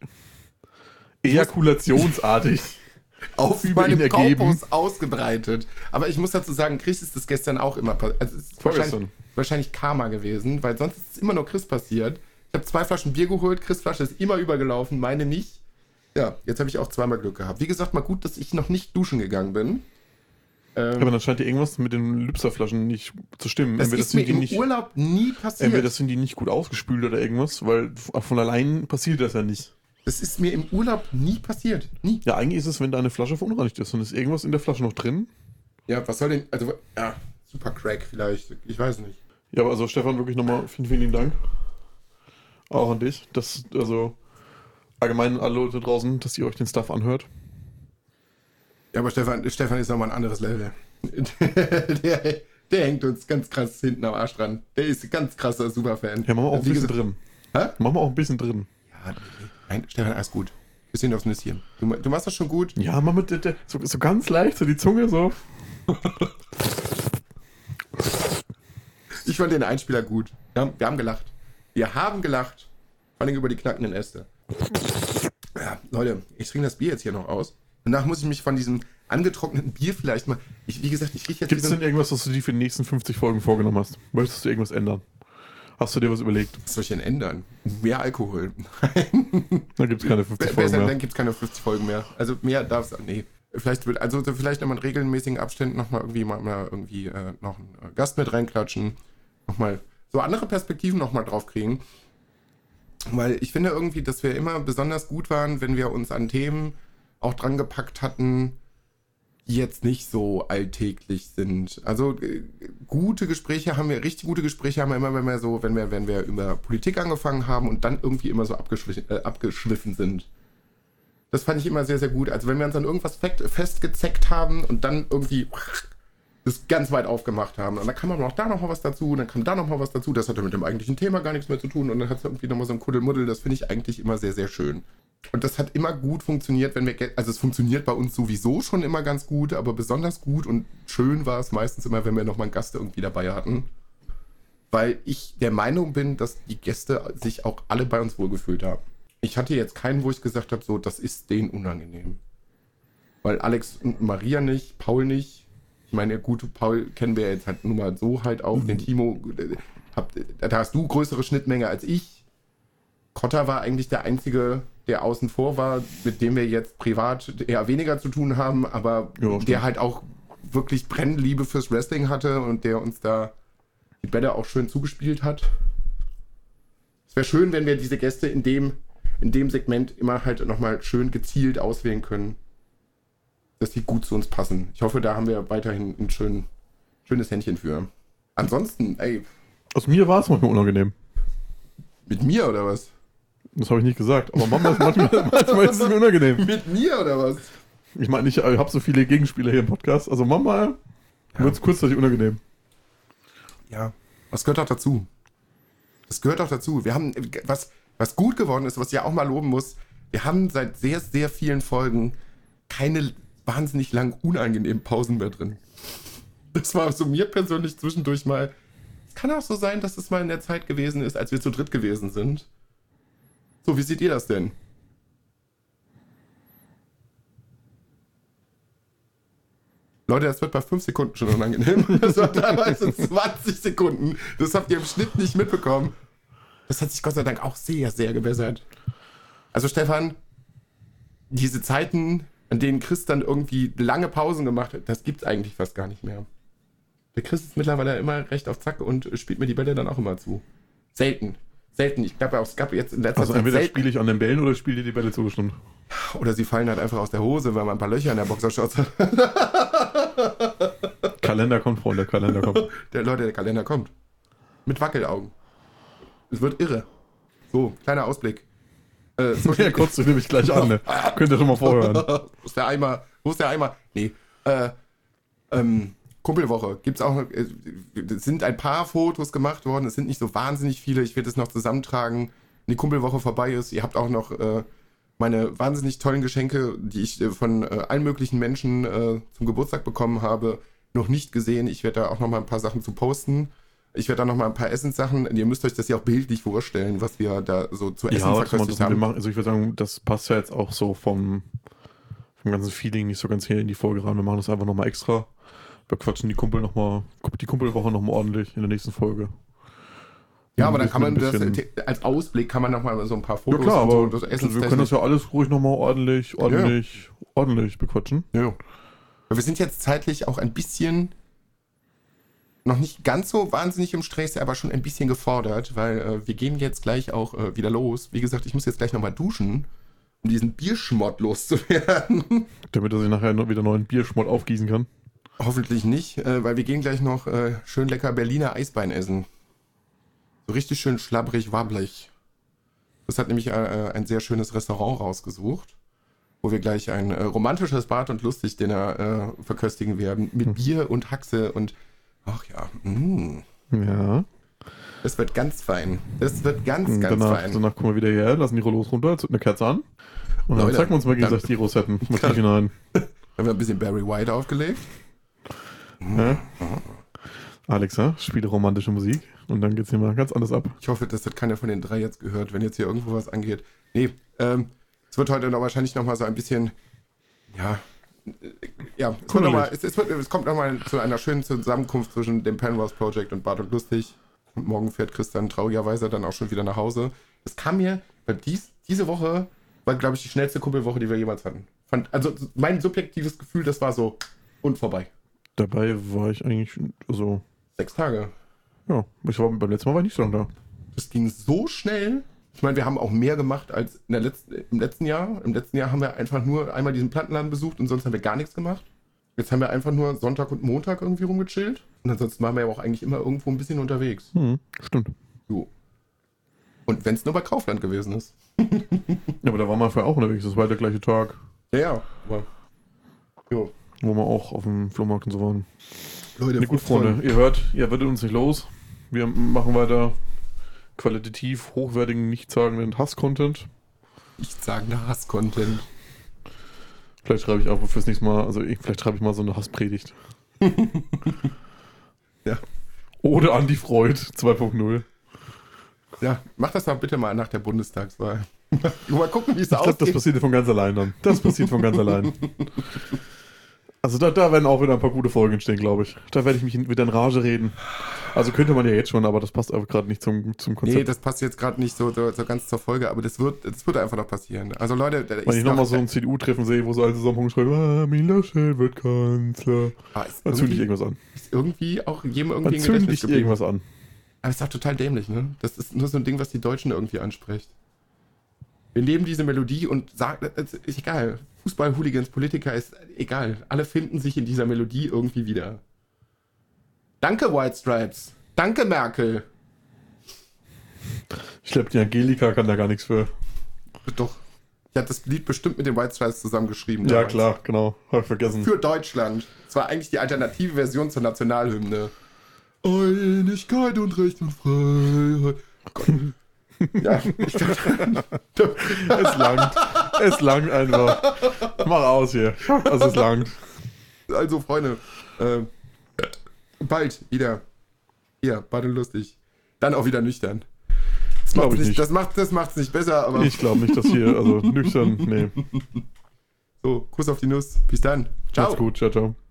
ejakulationsartig auf meinem Korpus ausgebreitet. Aber ich muss dazu sagen, Chris ist das gestern auch immer passiert. Also es ist wahrscheinlich, wahrscheinlich Karma gewesen, weil sonst ist es immer nur Chris passiert. Ich habe zwei Flaschen Bier geholt, Chris' Flasche ist immer übergelaufen, meine nicht. Ja, jetzt habe ich auch zweimal Glück gehabt. Wie gesagt, mal gut, dass ich noch nicht duschen gegangen bin. Ähm, aber dann scheint dir irgendwas mit den Lübserflaschen nicht zu stimmen. Das entweder ist mir sind die im nicht, Urlaub nie passiert. Entweder sind die nicht gut ausgespült oder irgendwas, weil von allein passiert das ja nicht. Das ist mir im Urlaub nie passiert. Nie. Ja, eigentlich ist es, wenn deine Flasche verunreinigt ist und ist irgendwas in der Flasche noch drin. Ja, was soll denn, also, ja, super Crack vielleicht, ich weiß nicht. Ja, aber also Stefan, wirklich nochmal vielen, vielen Dank. Auch an dich. Das, also, allgemein alle Leute draußen, dass ihr euch den Stuff anhört. Ja, aber Stefan, Stefan ist nochmal ein anderes Level. der, der hängt uns ganz krass hinten am Arsch dran. Der ist ein ganz krasser Superfan. Ja, machen wir auch ein Wie bisschen gesagt, drin. Hä? Machen wir auch ein bisschen drin. Ja, nein, Stefan, alles gut. Bisschen aufs Nüsschen. Du, du machst das schon gut. Ja, mach mit der, der, so, so ganz leicht, so die Zunge so. Ich fand den Einspieler gut. Wir haben, wir haben gelacht. Wir haben gelacht. Vor allem über die knackenden Äste. Ja, Leute, ich trinke das Bier jetzt hier noch aus. Danach muss ich mich von diesem angetrockneten Bier vielleicht mal... Ich, wie gesagt, ich rieche jetzt... Gibt es denn irgendwas, was du dir für die nächsten fünfzig Folgen vorgenommen hast? Möchtest du irgendwas ändern? Hast du dir was überlegt? Was soll ich denn ändern? Mehr Alkohol. Nein. Dann gibt es keine fünfzig Besser, Folgen mehr. Dann gibt es keine fünfzig Folgen mehr. Also mehr darf es... Nee. Vielleicht wird... Also vielleicht nochmal in regelmäßigen Abständen nochmal irgendwie mal, mal irgendwie äh, noch einen Gast mit reinklatschen. Nochmal so andere Perspektiven nochmal drauf kriegen. Weil ich finde irgendwie, dass wir immer besonders gut waren, wenn wir uns an Themen auch dran gepackt hatten, die jetzt nicht so alltäglich sind. Also äh, gut. gute Gespräche haben wir, richtig gute Gespräche haben wir immer, wenn wir so, wenn wir, wenn wir über Politik angefangen haben und dann irgendwie immer so abgeschwiffen, äh, abgeschwiffen sind. Das fand ich immer sehr, sehr gut. Also wenn wir uns an irgendwas festgezeckt haben und dann irgendwie das ganz weit aufgemacht haben. Und dann kam noch da noch mal was dazu, und dann kam da noch mal was dazu. Das hatte mit dem eigentlichen Thema gar nichts mehr zu tun. Und dann hat es irgendwie noch mal so ein Kuddelmuddel. Das finde ich eigentlich immer sehr, sehr schön. Und das hat immer gut funktioniert, wenn wir, also es funktioniert bei uns sowieso schon immer ganz gut, aber besonders gut und schön war es meistens immer, wenn wir noch mal einen Gast irgendwie dabei hatten. Weil ich der Meinung bin, dass die Gäste sich auch alle bei uns wohlgefühlt haben. Ich hatte jetzt keinen, wo ich gesagt habe, so, das ist denen unangenehm. Weil Alex und Maria nicht, Paul nicht. Ich meine, gut, Paul kennen wir jetzt halt nur mal so halt auch. Mhm. Den Timo, hab, da hast du größere Schnittmenge als ich. Kotter war eigentlich der Einzige, der außen vor war, mit dem wir jetzt privat eher weniger zu tun haben, aber ja, der halt auch wirklich Brennliebe fürs Wrestling hatte und der uns da die Bälle auch schön zugespielt hat. Es wäre schön, wenn wir diese Gäste in dem, in dem Segment immer halt nochmal schön gezielt auswählen können, dass die gut zu uns passen. Ich hoffe, da haben wir weiterhin ein schön, schönes Händchen für. Ansonsten, ey. Aus mir war es manchmal unangenehm. Mit mir oder was? Das habe ich nicht gesagt, aber manchmal, manchmal, manchmal ist es mir unangenehm. Mit mir oder was? Ich meine, ich habe so viele Gegenspieler hier im Podcast, also manchmal ja. wird es kurzzeitig unangenehm. Ja, das gehört auch dazu. Das gehört auch dazu. Wir haben, was, was gut geworden ist, was ich ja auch mal loben muss, wir haben seit sehr, sehr vielen Folgen keine wahnsinnig langen, unangenehmen Pausen mehr drin. Das war so mir persönlich zwischendurch mal. Es kann auch so sein, dass es mal in der Zeit gewesen ist, als wir zu dritt gewesen sind. So, wie seht ihr das denn? Leute, das wird bei fünf Sekunden schon unangenehm. Das war teilweise zwanzig Sekunden. Das habt ihr im Schnitt nicht mitbekommen. Das hat sich Gott sei Dank auch sehr, sehr gebessert. Also Stefan, diese Zeiten, an denen Chris dann irgendwie lange Pausen gemacht hat, das gibt's eigentlich fast gar nicht mehr. Der Chris ist mittlerweile immer recht auf Zack und spielt mir die Bälle dann auch immer zu. Selten. Selten. Ich glaube, es gab jetzt in letzter also Zeit entweder selten. spiele ich an den Bällen oder spiele dir die Bälle zugestimmt. Oder sie fallen halt einfach aus der Hose, weil man ein paar Löcher in der Boxershorts hat. Kalender kommt, Freunde, der Kalender kommt. Der Leute, der Kalender kommt. Mit Wackelaugen. Es wird irre. So, kleiner Ausblick. Äh, ja, kurz, du nehme ich gleich an, ne? Könnt ihr schon mal vorhören. Wo ist der Eimer? Wo ist der Eimer? Nee. Äh, ähm, Kumpelwoche. Gibt's auch, äh, es sind ein paar Fotos gemacht worden. Es sind nicht so wahnsinnig viele. Ich werde es noch zusammentragen, wenn die Kumpelwoche vorbei ist. Ihr habt auch noch äh, meine wahnsinnig tollen Geschenke, die ich äh, von äh, allen möglichen Menschen äh, zum Geburtstag bekommen habe, noch nicht gesehen. Ich werde da auch noch mal ein paar Sachen zu posten. Ich werde da noch mal ein paar Essenssachen. Ihr müsst euch das ja auch bildlich vorstellen, was wir da so zu essen ja, verköstigt haben. Machen, also ich würde sagen, das passt ja jetzt auch so vom, vom ganzen Feeling nicht so ganz hier in die Folge rein. Wir machen das einfach noch mal extra. Wir quatschen die Kumpel noch mal, die Kumpelwoche noch mal ordentlich in der nächsten Folge. Ja, aber dann kann man das, als Ausblick kann man noch mal so ein paar Fotos ja klar, aber und so. Das wir können das ja alles ruhig noch mal ordentlich, ordentlich, ja. ordentlich bequatschen. Ja. Wir sind jetzt zeitlich auch ein bisschen noch nicht ganz so wahnsinnig im Stress, aber schon ein bisschen gefordert, weil äh, wir gehen jetzt gleich auch äh, wieder los. Wie gesagt, ich muss jetzt gleich nochmal duschen, um diesen Bierschmott loszuwerden. Damit er sich nachher noch wieder neuen Bierschmott aufgießen kann. Hoffentlich nicht, äh, weil wir gehen gleich noch äh, schön lecker Berliner Eisbein essen. So richtig schön schlabbrig, wabbelig. Das hat nämlich äh, ein sehr schönes Restaurant rausgesucht, wo wir gleich ein äh, romantisches Bad- und Lustig-Dinner äh, verköstigen werden. Mit hm. Bier und Haxe und ach ja. Mm. Ja. Das wird ganz fein. Das wird ganz, ganz danach, fein. Danach kommen wir wieder her, lassen die Rollos runter, zünden eine Kerze an. Und dann Leute, zeigen wir uns mal gegenseitig die Rosetten. Mit hinein. Haben wir ein bisschen Barry White aufgelegt. Ja. Alex, ja? Spiele romantische Musik. Und dann geht's hier mal ganz anders ab. Ich hoffe, das hat keiner von den drei jetzt gehört, wenn jetzt hier irgendwo was angeht. Nee, ähm, es wird heute noch wahrscheinlich noch mal so ein bisschen, ja, ja, es, wird noch mal, es, es, wird, es kommt nochmal zu einer schönen Zusammenkunft zwischen dem Penrose Project und Bart und Lustig. Und morgen fährt Christian traurigerweise dann auch schon wieder nach Hause. Es kam mir, weil dies, diese Woche war, glaube ich, die schnellste Kumpelwoche, die wir jemals hatten. Fand, also mein subjektives Gefühl, das war so und vorbei. Dabei war ich eigentlich, also... Sechs Tage. Ja, ich war, beim letzten Mal war ich nicht so lange da. Das ging so schnell. Ich meine, wir haben auch mehr gemacht als in der letzten, im letzten Jahr. Im letzten Jahr haben wir einfach nur einmal diesen Plattenladen besucht und sonst haben wir gar nichts gemacht. Jetzt haben wir einfach nur Sonntag und Montag irgendwie rumgechillt. Und ansonsten waren wir ja auch eigentlich immer irgendwo ein bisschen unterwegs. Hm, stimmt. So. Und wenn es nur bei Kaufland gewesen ist. Ja, aber da waren wir vorher auch unterwegs. Das war der gleiche Tag. Ja, ja. Aber, jo. Wo wir auch auf dem Flohmarkt und so waren. Leute, Na gut, Freunde, ihr hört, ihr werdet uns nicht los. Wir machen weiter qualitativ hochwertigen, nichtssagenden Hass-Content. Nichtssagender Hass-Content. Vielleicht schreibe ich auch fürs nächste Mal, also ich, vielleicht schreibe ich mal so eine Hasspredigt. Ja. Oder Andi Freud zwei Punkt null. Ja, mach das mal bitte mal nach der Bundestagswahl. Mal gucken, wie es Ich glaube, ausgeht. das passiert von ganz allein dann. Das passiert von ganz allein. Also da, da werden auch wieder ein paar gute Folgen entstehen, glaube ich. Da werde ich mich in, wieder in Rage reden. Also könnte man ja jetzt schon, aber das passt aber gerade nicht zum, zum Konzept. Nee, das passt jetzt gerade nicht so, so, so ganz zur Folge, aber das wird, das wird einfach noch passieren. Also Leute, Wenn ich nochmal so ein C D U-Treffen sehe, wo so alle zusammen schreiben, ah, Armin Laschet wird Kanzler. Ah, ist Dann zünde ich irgendwie- irgendwas an. ist irgendwie auch jedem Dann irgendwie im zünde Gedächtnis ich geblieben. irgendwas an. Aber ist doch total dämlich, ne? Das ist nur so ein Ding, was die Deutschen irgendwie anspricht. Wir leben diese Melodie und sagen, das ist egal. Fußball, Hooligans, Politiker ist egal. Alle finden sich in dieser Melodie irgendwie wieder. Danke, White Stripes. Danke, Merkel. Ich glaube, die Angelika kann da gar nichts für. Doch. Ich hatte das Lied bestimmt mit den White Stripes zusammengeschrieben. Ja, damals. klar, genau. Hab ich vergessen. Für Deutschland. Es war eigentlich die alternative Version zur Nationalhymne. Einigkeit und Recht und Freiheit. Gott. Ja, ich dachte, Es langt. Es langt einfach. Mach aus hier. Also es langt. also Freunde, äh, bald wieder. Hier, bald und lustig. Dann auch wieder nüchtern. Das Glaub macht's ich nicht, nicht. das macht das macht's nicht besser, aber Ich glaube nicht, dass hier, also nüchtern, nee. so, Kuss auf die Nuss. Bis dann. Ciao. Macht's gut, ciao, ciao.